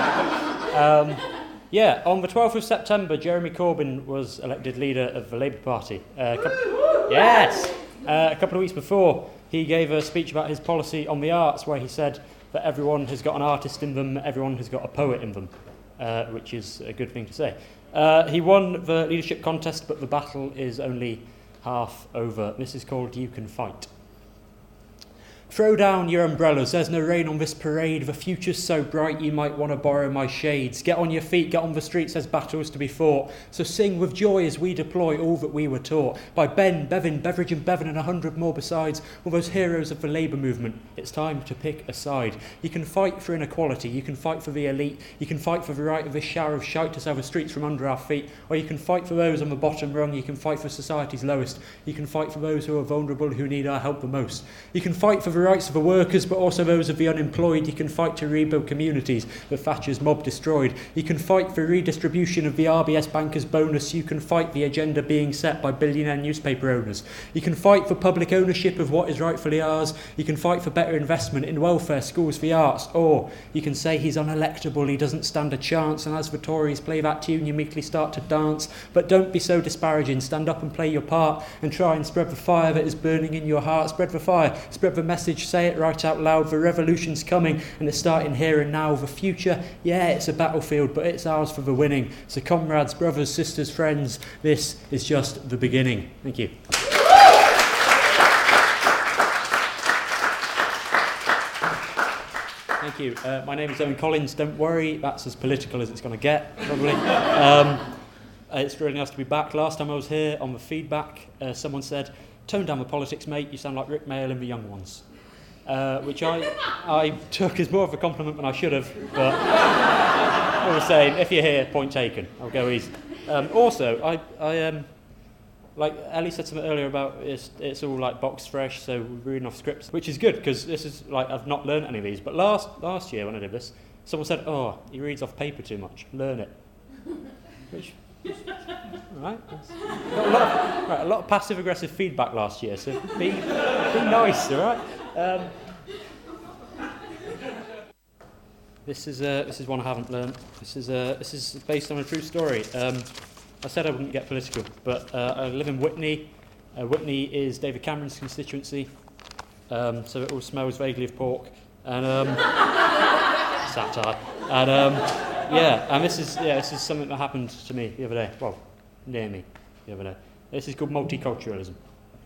um, yeah, on the twelfth of September, Jeremy Corbyn was elected leader of the Labour Party. Uh, couple, yes! Uh, a couple of weeks before, he gave a speech about his policy on the arts where he said that everyone has got an artist in them, everyone has got a poet in them, uh, which is a good thing to say. Uh, he won the leadership contest, but the battle is only half over. This is called You Can Fight. Throw down your umbrellas, there's no rain on this parade. The future's so bright you might want to borrow my shades. Get on your feet, get on the streets, there's battles to be fought. So sing with joy as we deploy all that we were taught. By Ben, Bevan, Beveridge and Bevan and a hundred more besides, all those heroes of the labour movement. It's time to pick a side. You can fight for inequality, you can fight for the elite, you can fight for the right of this shower of shite to save the streets from under our feet, or you can fight for those on the bottom rung, you can fight for society's lowest, you can fight for those who are vulnerable, who need our help the most. You can fight for the rights of the workers, but also those of the unemployed. You can fight to rebuild communities that Thatcher's mob destroyed. You can fight for redistribution of the R B S bankers' bonus. You can fight the agenda being set by billionaire newspaper owners. You can fight for public ownership of what is rightfully ours. You can fight for better investment in welfare, schools, the arts. Or you can say he's unelectable, he doesn't stand a chance, and as the Tories play that tune, you meekly start to dance. But don't be so disparaging. Stand up and play your part and try and spread the fire that is burning in your heart. Spread the fire, spread the message, say it right out loud. The revolution's coming and it's starting here and now. The future, yeah, it's a battlefield, but it's ours for the winning. So comrades, brothers, sisters, friends, this is just the beginning. Thank you. Thank you. Uh, my name is Owen Collins. Don't worry, that's as political as it's going to get, probably. um, it's really nice to be back. Last time I was here on the feedback, uh, someone said, "Tone down the politics, mate. You sound like Rick Mayall in The Young Ones." Uh, which I I took as more of a compliment than I should have, but I was saying, if you're here, point taken. I'll go easy. Um, also, I, I um, like Ellie said something earlier about it's, it's all like box fresh, so we're reading off scripts, which is good because this is like I've not learned any of these. But last last year when I did this, someone said, "Oh, he reads off paper too much. Learn it." Which, right, got a lot of, right, a lot of passive aggressive feedback last year, so be be nice, all right. Um, this is uh, this is one I haven't learned. This is uh, this is based on a true story. Um, I said I wouldn't get political, but uh, I live in Witney. Uh, Witney is David Cameron's constituency, um, so it all smells vaguely of pork. And um, satire. And um, yeah, and this is yeah, this is something that happened to me the other day. Well, near me the other day. This is called multiculturalism.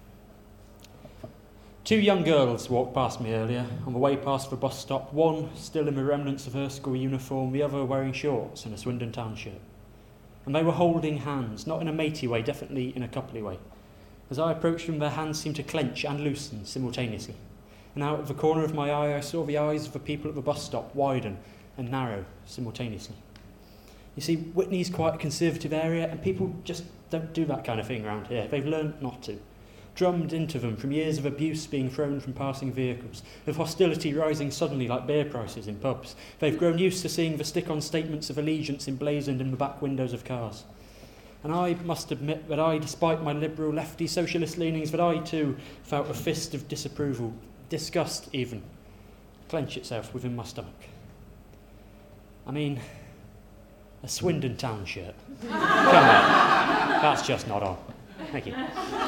Two young girls walked past me earlier on the way past the bus stop, one still in the remnants of her school uniform, the other wearing shorts and a Swindon Town shirt. And they were holding hands, not in a matey way, definitely in a coupley way. As I approached them, their hands seemed to clench and loosen simultaneously. And out of the corner of my eye, I saw the eyes of the people at the bus stop widen and narrow simultaneously. You see, Witney's quite a conservative area, and people just don't do that kind of thing around here. They've learned not to. Drummed into them from years of abuse being thrown from passing vehicles, of hostility rising suddenly like beer prices in pubs. They've grown used to seeing the stick-on statements of allegiance emblazoned in the back windows of cars. And I must admit that I, despite my liberal lefty socialist leanings, that I too felt a fist of disapproval, disgust even, clench itself within my stomach. I mean, a Swindon Town shirt. Come on, that's just not on. Thank you.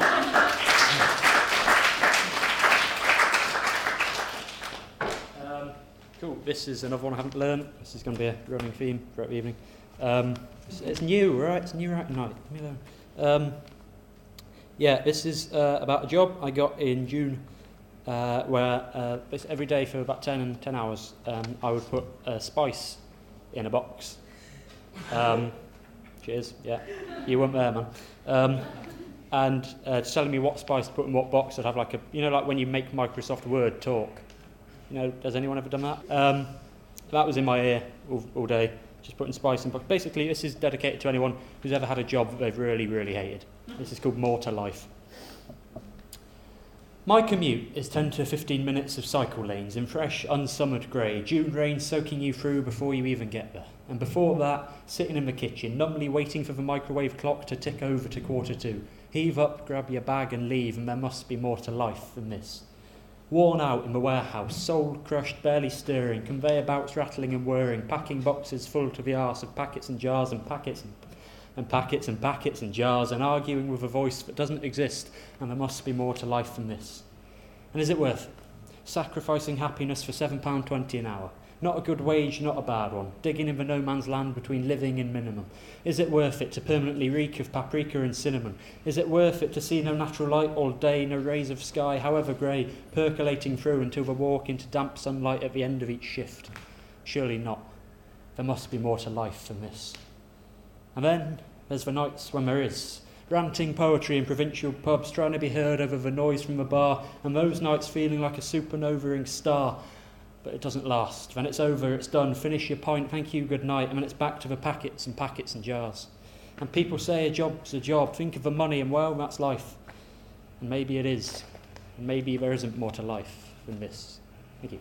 Um, cool, this is another one I haven't learned. This is going to be a running theme throughout the evening. Um, it's, it's new, right? It's new right tonight. Leave me alone. Um, yeah, this is uh, about a job I got in June uh, where uh, every day for about ten and ten hours um, I would put a spice in a box. Um, cheers, yeah. You weren't there, man. Um, and uh, telling me what spice to put in what box. I'd have like a, you know, like when you make Microsoft Word talk. You know, has anyone ever done that? Um, that was in my ear all, all day, just putting spice in box. Basically, this is dedicated to anyone who's ever had a job that they've really, really hated. This is called More to Life. My commute is ten to fifteen minutes of cycle lanes in fresh, unsummered grey, June rain soaking you through before you even get there. And before that, sitting in the kitchen, numbly waiting for the microwave clock to tick over to quarter two. Heave up, grab your bag and leave, and there must be more to life than this. Worn out in the warehouse, soul crushed, barely stirring, conveyor belts rattling and whirring, packing boxes full to the arse of packets and jars and packets and, and packets and packets and jars, and arguing with a voice that doesn't exist, and there must be more to life than this. And is it worth it? Sacrificing happiness for seven pounds twenty an hour. Not a good wage, not a bad one. Digging in the no man's land between living and minimum. Is it worth it to permanently reek of paprika and cinnamon? Is it worth it to see no natural light all day, no rays of sky, however grey, percolating through until they walk into damp sunlight at the end of each shift? Surely not. There must be more to life than this. And then there's the nights when there is. Ranting poetry in provincial pubs, trying to be heard over the noise from the bar, and those nights feeling like a supernova-ing star. But it doesn't last. Then it's over, it's done, finish your pint, thank you, good night, and then it's back to the packets and packets and jars. And people say a job's a job, think of the money, and well, that's life. And maybe it is. And maybe there isn't more to life than this. Thank you.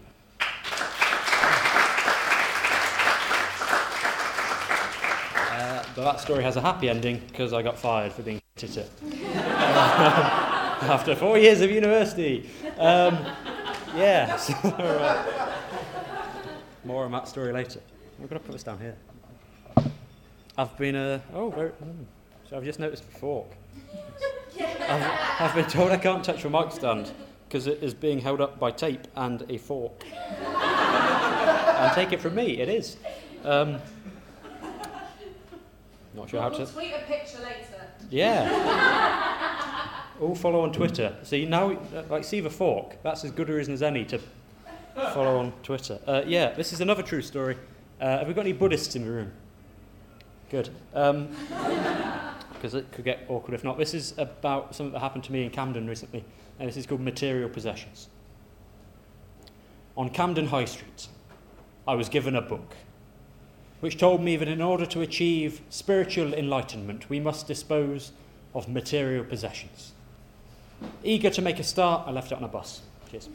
Uh, but that story has a happy ending, because I got fired for being shit at it. After four years of university. Um, yeah, so... Uh, more on that story later. I'm going to put this down here. I've been a... Uh, oh, very... Mm, so I've just noticed the fork. I've, I've been told I can't touch the mic stand because it is being held up by tape and a fork. And take it from me, it is. Um, not sure how to... We'll tweet a picture later. Yeah. All follow on Twitter. See, now, like, see the fork. That's as good a reason as any to... follow on Twitter. Uh, yeah, this is another true story. Uh, have we got any Buddhists in the room? Good. Um, because it could get awkward if not. This is about something that happened to me in Camden recently. And this is called Material Possessions. On Camden High Street, I was given a book which told me that in order to achieve spiritual enlightenment, we must dispose of material possessions. Eager to make a start, I left it on a bus. Cheers.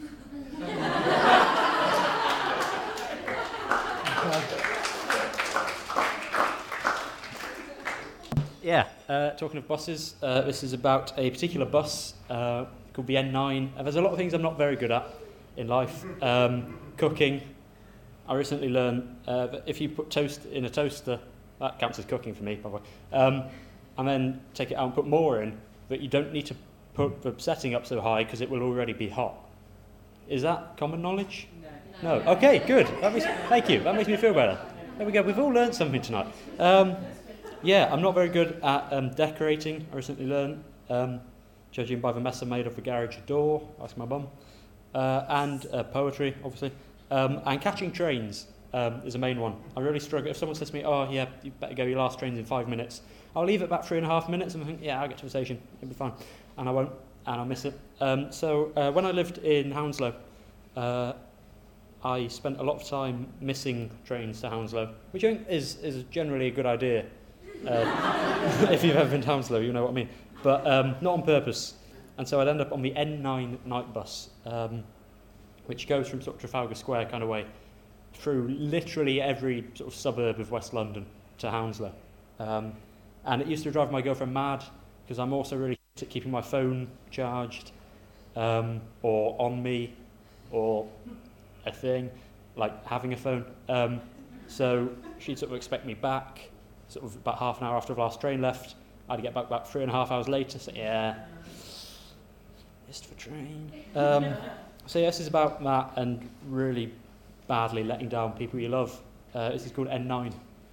Yeah, uh, talking of buses, uh, this is about a particular bus uh, called the N nine. Uh, there's a lot of things I'm not very good at in life. Um, cooking. I recently learned uh, that if you put toast in a toaster, that counts as cooking for me, by the way, um, and then take it out and put more in, that you don't need to put the setting up so high because it will already be hot. Is that common knowledge? No. No. Okay, good. That makes, thank you. That makes me feel better. There we go. We've all learned something tonight. Um, yeah, I'm not very good at um, decorating. I recently learned, um, judging by the mess I made of the garage door. Ask my mum. Uh, and uh, poetry, obviously. Um, and catching trains um, is a main one. I really struggle. If someone says to me, "Oh, yeah, you better go. Your last train's in five minutes," I'll leave it about three and a half minutes, and I think, "Yeah, I'll get to the station. It'll be fine." And I won't, and I'll miss it. Um, so uh, when I lived in Hounslow, uh, I spent a lot of time missing trains to Hounslow, which I think is, is generally a good idea. Uh, if you've ever been to Hounslow, you know what I mean. But um, not on purpose. And so I'd end up on the N nine night bus, um, which goes from sort of Trafalgar Square kind of way through literally every sort of suburb of West London to Hounslow. Um, and it used to drive my girlfriend mad because I'm also really shit at keeping my phone charged um, or on me or a thing, like having a phone. Um, so she'd sort of expect me back sort of about half an hour after the last train left. I'd get back about three and a half hours later, so yeah, missed the train. Um, so yeah, this is about that and really badly letting down people you love. Uh, this is called N nine.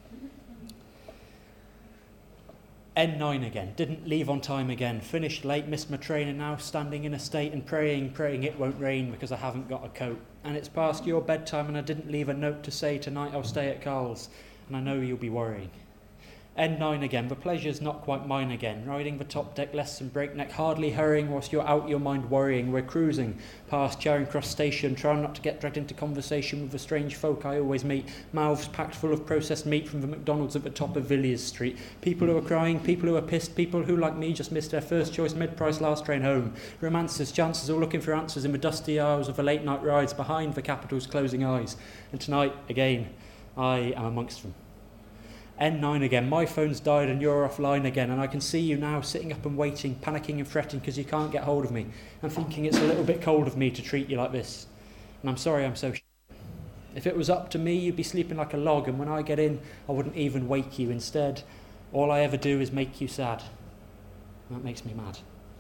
N nine again, didn't leave on time again, finished late, missed my train and now standing in a state and praying, praying it won't rain because I haven't got a coat. And it's past your bedtime and I didn't leave a note to say tonight I'll stay at Carl's and I know you'll be worrying. N nine again, the pleasure's not quite mine again, riding the top deck less than breakneck, hardly hurrying whilst you're out your mind worrying. We're cruising past Charing Cross Station, trying not to get dragged into conversation with the strange folk I always meet, mouths packed full of processed meat from the McDonald's at the top of Villiers Street. People who are crying, people who are pissed, people who, like me, just missed their first choice mid-price last train home. Romancers, chances, all looking for answers in the dusty aisles of the late-night rides behind the capital's closing eyes. And tonight, again, I am amongst them. N nine again, my phone's died and you're offline again, and I can see you now sitting up and waiting, panicking and fretting because you can't get hold of me. I'm thinking it's a little bit cold of me to treat you like this. And I'm sorry I'm so sh**. If it was up to me, you'd be sleeping like a log, and when I get in, I wouldn't even wake you. Instead, all I ever do is make you sad. And that makes me mad.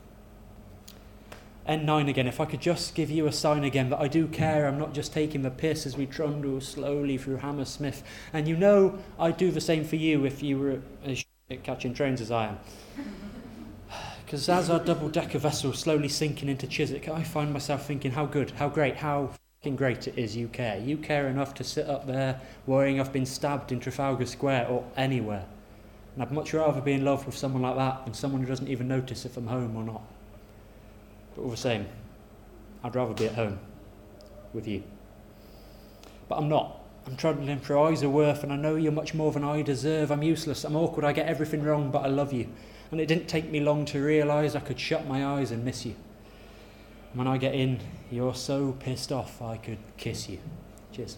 N nine again, if I could just give you a sign again that I do care, I'm not just taking the piss as we trundle slowly through Hammersmith. And you know I'd do the same for you if you were as sh- at catching trains as I am. Because as our double-decker vessel slowly sinking into Chiswick, I find myself thinking how good, how great, how fucking great it is you care. You care enough to sit up there worrying I've been stabbed in Trafalgar Square or anywhere. And I'd much rather be in love with someone like that than someone who doesn't even notice if I'm home or not. But all the same, I'd rather be at home with you. But I'm not. I'm trundling through Isleworth, and I know you're much more than I deserve. I'm useless, I'm awkward, I get everything wrong, but I love you. And it didn't take me long to realise I could shut my eyes and miss you. And when I get in, you're so pissed off I could kiss you. Cheers.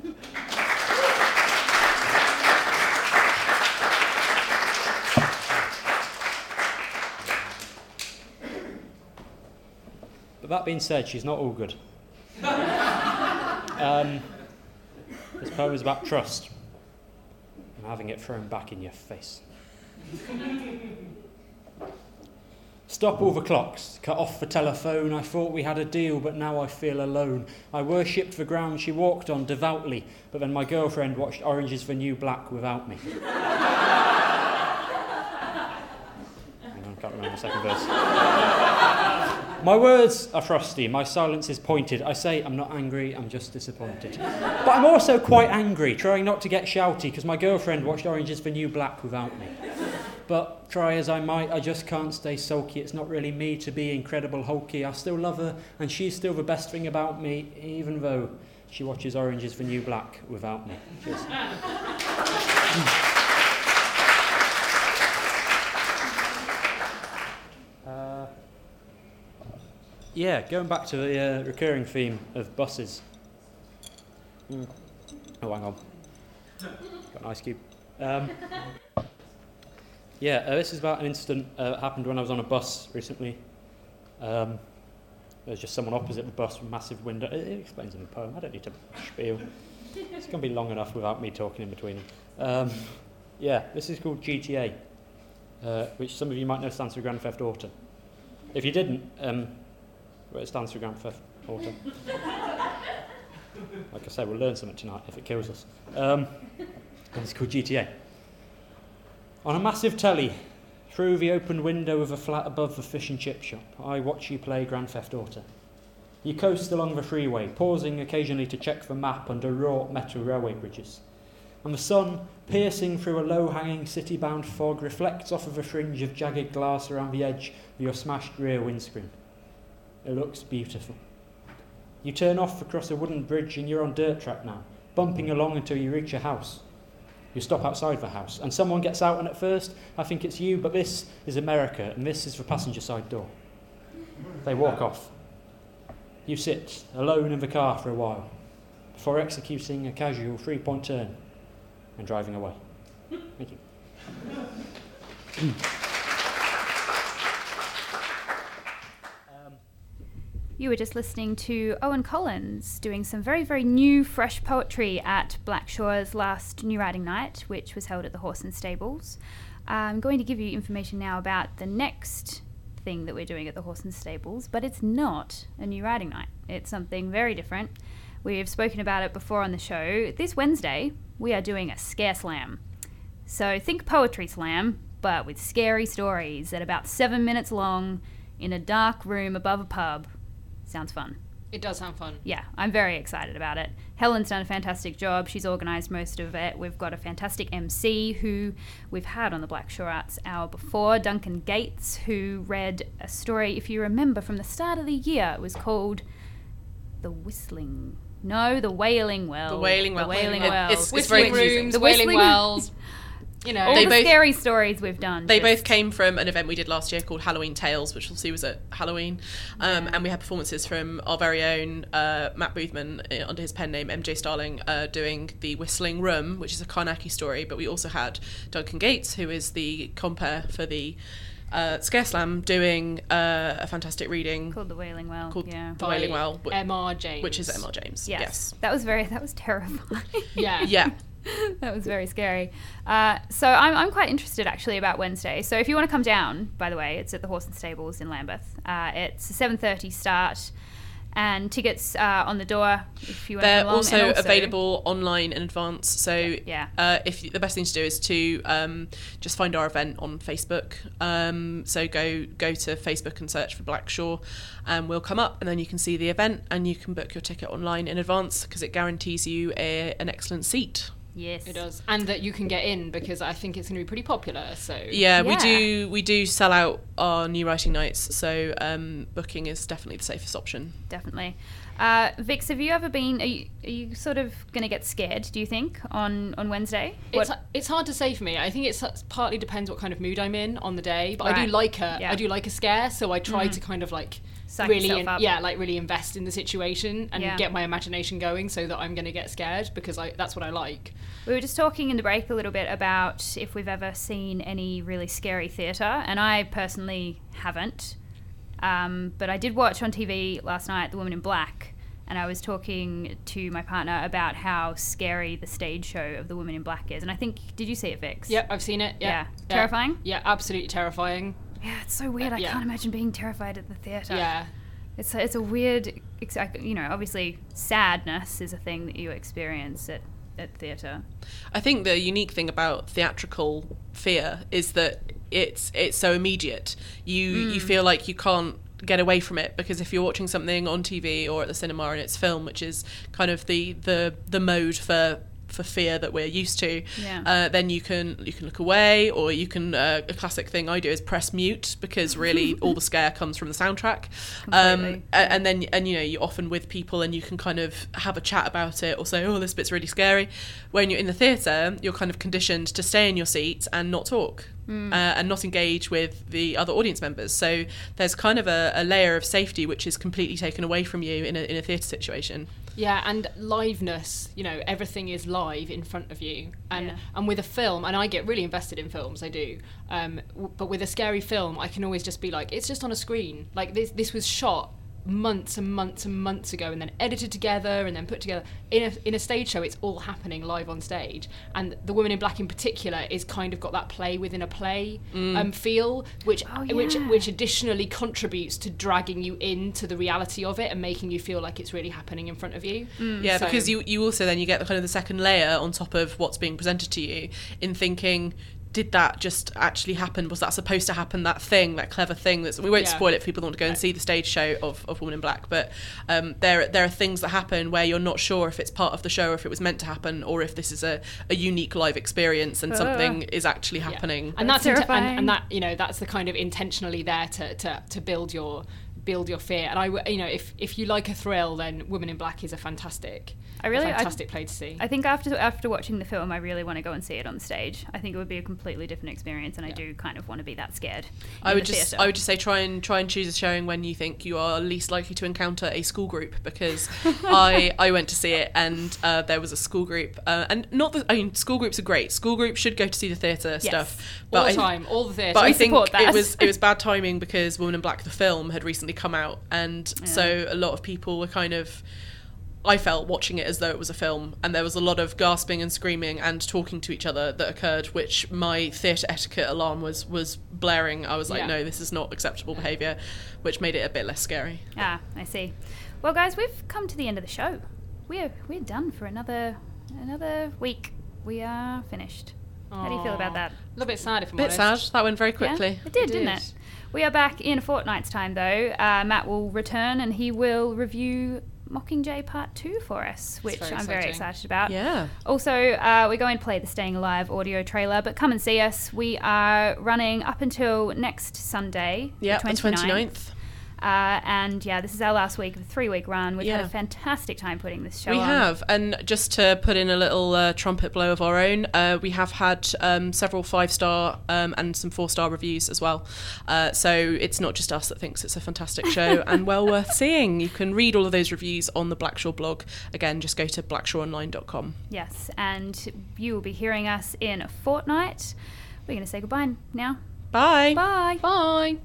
But that being said, she's not all good. um, this poem is about trust and having it thrown back in your face. Stop all the clocks, cut off the telephone. I thought we had a deal, but now I feel alone. I worshipped the ground she walked on devoutly, but then my girlfriend watched Orange is the New Black without me. Hang on, I can't remember the second verse. My words are frosty, my silence is pointed. I say I'm not angry, I'm just disappointed. But I'm also quite angry, trying not to get shouty, because my girlfriend watched Orange is the New Black without me. But try as I might, I just can't stay sulky. It's not really me to be incredible hulky. I still love her, and she's still the best thing about me, even though she watches Orange is the New Black without me. Cheers. uh, Yeah, going back to the uh, recurring theme of buses. Mm. Oh, hang on. Got an ice cube. Um, yeah, uh, this is about an incident uh, that happened when I was on a bus recently. Um, there was just someone opposite the bus with a massive window. It, it explains in the poem. I don't need to spiel. It's going to be long enough without me talking in between them. Um, yeah, this is called G T A, uh, which some of you might know stands for Grand Theft Auto. If you didn't, um, well, it stands for Grand Theft Auto. Like I said, we'll learn something tonight if it kills us. Um, and it's called G T A. On a massive telly, through the open window of a flat above the fish and chip shop, I watch you play Grand Theft Auto. You coast along the freeway, pausing occasionally to check the map under wrought metal railway bridges. And the sun, piercing through a low-hanging city-bound fog, reflects off of a fringe of jagged glass around the edge of your smashed rear windscreen. It looks beautiful. You turn off across a wooden bridge and you're on dirt track now, bumping along until you reach a house. You stop outside the house, and someone gets out, and at first, I think it's you, but this is America, and this is the passenger side door. They walk off. You sit, alone in the car for a while, before executing a casual three-point turn and driving away. Thank you. You were just listening to Owen Collins doing some very, very new, fresh poetry at Blackshore's last New Writing Night, which was held at the Horse and Stables. I'm going to give you information now about the next thing that we're doing at the Horse and Stables, but it's not a New Writing Night. It's something very different. We've spoken about it before on the show. This Wednesday, we are doing a Scare Slam. So think Poetry Slam, but with scary stories at about seven minutes long in a dark room above a pub. Sounds fun. It does sound fun. Yeah, I'm very excited about it. Helen's done a fantastic job. She's organised most of it. We've got a fantastic M C who we've had on the Blackshore Arts Hour before, Duncan Gates, who read a story, if you remember, from the start of the year. It was called The Whistling... No, The Wailing Well. The Wailing Well. The Wailing It- Well. it's- it's Whistling very confusing. rooms, The wailing whistling- wells. You know, all They the both- scary stories we've done. They just- both came from an event we did last year called Halloween Tales, which obviously was at Halloween. Um, and we had performances from our very own uh, Matt Boothman, uh, under his pen name M J Starling, uh, doing The Whistling Room, which is a Carnacki story. But we also had Duncan Gates, who is the compere for the uh, Scare Slam, doing uh, a fantastic reading called The Wailing Well. called yeah. The Wailing Well, wh- M R James. which is M R James. Yes. Yes. That was very, that was terrifying. Yeah. Yeah. That was very scary. Uh, so I'm, I'm quite interested actually about Wednesday. So if you want to come down, by the way, it's at the Horse and Stables in Lambeth. Uh, it's a seven thirty start, and tickets are on the door if you want to They're come along. also, And also available online in advance. So Yeah. uh, if the best thing to do is to um, just find our event on Facebook. Um, so go go to Facebook and search for Blackshore, and we'll come up, and then you can see the event, and you can book your ticket online in advance because it guarantees you a, an excellent seat. Yes, It does. And that you can get in because I think it's going to be pretty popular. So Yeah, we do we do sell out our new writing nights, so um, booking is definitely the safest option. Definitely. Uh, Vix, have you ever been? Are you, are you sort of going to get scared? Do you think on on Wednesday? It's it's hard to say for me. I think it's partly depends what kind of mood I'm in on the day. But I Right. do like a Yeah. I do like a scare, so I try Mhm. to kind of like Psych really yourself in- up. yeah like really invest in the situation and Yeah. get my imagination going so that I'm going to get scared because I that's what I like. We were just talking in the break a little bit about if we've ever seen any really scary theatre, and I personally haven't. Um, but I did watch on T V last night The Woman in Black, and I was talking to my partner about how scary the stage show of The Woman in Black is. And I think, did you see it, Vix? Yep, I've seen it. Yeah, Yeah. Terrifying? Yeah, absolutely terrifying. Yeah, it's so weird. I Yeah. can't imagine being terrified at the theatre. Yeah. It's a, it's a weird, exact, you know, obviously sadness is a thing that you experience at, at theatre. I think the unique thing about theatrical fear is that it's it's so immediate. You Mm. you feel like you can't get away from it, because if you're watching something on T V or at the cinema and it's film, which is kind of the the the mode for for fear that we're used to, Yeah. uh, then you can you can look away, or you can uh, a classic thing I do is press mute, because really all the scare comes from the soundtrack. Um, Completely. a- and then and you know you're often with people and you can kind of have a chat about it or say, oh, this bit's really scary. When you're in the theatre, you're kind of conditioned to stay in your seat and not talk. Mm. Uh, and not engage with the other audience members. So there's kind of a, a layer of safety which is completely taken away from you in a, in a theatre situation. Yeah, and liveness, you know, everything is live in front of you. And Yeah. and with a film, and I get really invested in films, I do. Um, w- but with a scary film, I can always just be like, it's just on a screen. Like this this was shot months and months and months ago and then edited together and then put together. In a, in a stage show, it's all happening live on stage. And The Woman in Black in particular is kind of got that play within a play Mm. um, feel, which, Oh, yeah. which which additionally contributes to dragging you into the reality of it and making you feel like it's really happening in front of you. Yeah, So- because you, you also then you get the kind of the second layer on top of what's being presented to you in thinking, did that just actually happen? Was that supposed to happen? That thing, that clever thing that's, we won't Yeah. spoil it for people who want to go and see the stage show of, of Woman in Black, but um, there there are things that happen where you're not sure if it's part of the show or if it was meant to happen or if this is a, a unique live experience and Uh. something is actually happening. and that's, That's inte- and, terrifying. and that you know that's the kind of intentionally there to, to, to build your build your fear. And I w- you know if if you like a thrill, then Woman in Black is a fantastic I really, a I- fantastic play to see. I think after after watching the film, I really want to go and see it on stage. I think it would be a completely different experience, and I do kind of want to be that scared. I in would the just theatre. I would just say try and try and choose a showing when you think you are least likely to encounter a school group, because I I went to see it and uh, there was a school group uh, and not that I mean school groups are great. School groups should go to see the theatre stuff. All the I- time, all the theatre. But We I think support that. it was it was bad timing because Woman in Black the film had recently come out, and so a lot of people were kind of, I felt, watching it as though it was a film, and there was a lot of gasping and screaming and talking to each other that occurred, which my theatre etiquette alarm was was blaring. I was like, Yeah. no, this is not acceptable behaviour, which made it a bit less scary. Ah, I see. Well, guys, we've come to the end of the show. We're we're done for another another week. We are finished. How do you feel about Aw. that? A little bit sad if I'm Bit honest. sad. That went very Yeah, quickly. it did, It didn't did. it? We are back in a fortnight's time, though. Uh, Matt will return and he will review Mockingjay Part two for us, which very I'm very exciting. excited about. Yeah. Also, uh, we're going to play the Staying Alive audio trailer, but come and see us. We are running up until next Sunday, Yeah, the the twenty-ninth. twenty-ninth. Uh, and yeah, this is our last week of a three-week run. We've had Yeah. a fantastic time putting this show We on. have, and just to put in a little uh, trumpet blow of our own, uh, we have had um, several five-star um, and some four-star reviews as well. Uh, so it's not just us that thinks it's a fantastic show and well worth seeing. You can read all of those reviews on the Blackshaw blog. Again, just go to blackshaw online dot com. Yes, and you will be hearing us in a fortnight. We're going to say goodbye now. Bye. Bye. Bye.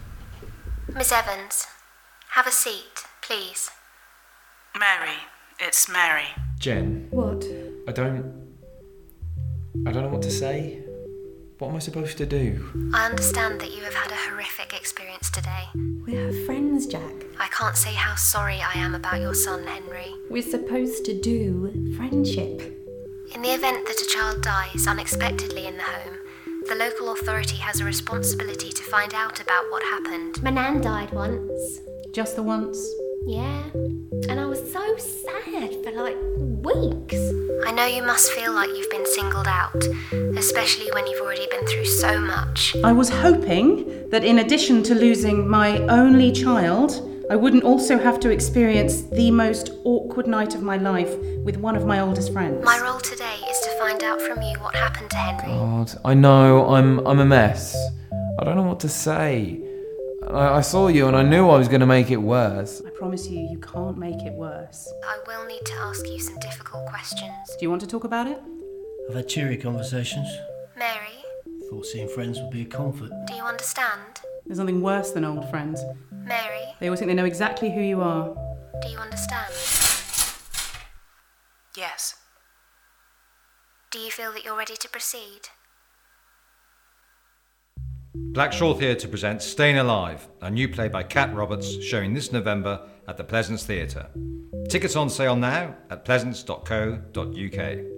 Miss Evans, have a seat, please. Mary, it's Mary. Jen. What? I don't. I don't know what to say. What am I supposed to do? I understand that you have had a horrific experience today. We're friends, Jack. I can't say how sorry I am about your son, Henry. We're supposed to do friendship. In the event that a child dies unexpectedly in the home, the local authority has a responsibility to find out about what happened. My nan died once. Just the once. Yeah. And I was so sad for like weeks. I know you must feel like you've been singled out, especially when you've already been through so much. I was hoping that in addition to losing my only child, I wouldn't also have to experience the most awkward night of my life with one of my oldest friends. My role today is to find out from you what happened to Henry. God, I know I'm I'm a mess. I don't know what to say. I, I saw you and I knew I was going to make it worse. I promise you, you can't make it worse. I will need to ask you some difficult questions. Do you want to talk about it? I've had cheery conversations. Mary, Thought seeing friends would be a comfort. do you understand? There's nothing worse than old friends. Mary, They always think they know exactly who you are. do you understand? Yes. Do you feel that you're ready to proceed? Blackshaw Theatre presents Staying Alive, a new play by Cat Roberts, showing this November at the Pleasance Theatre. Tickets on sale now at pleasance dot co dot uk.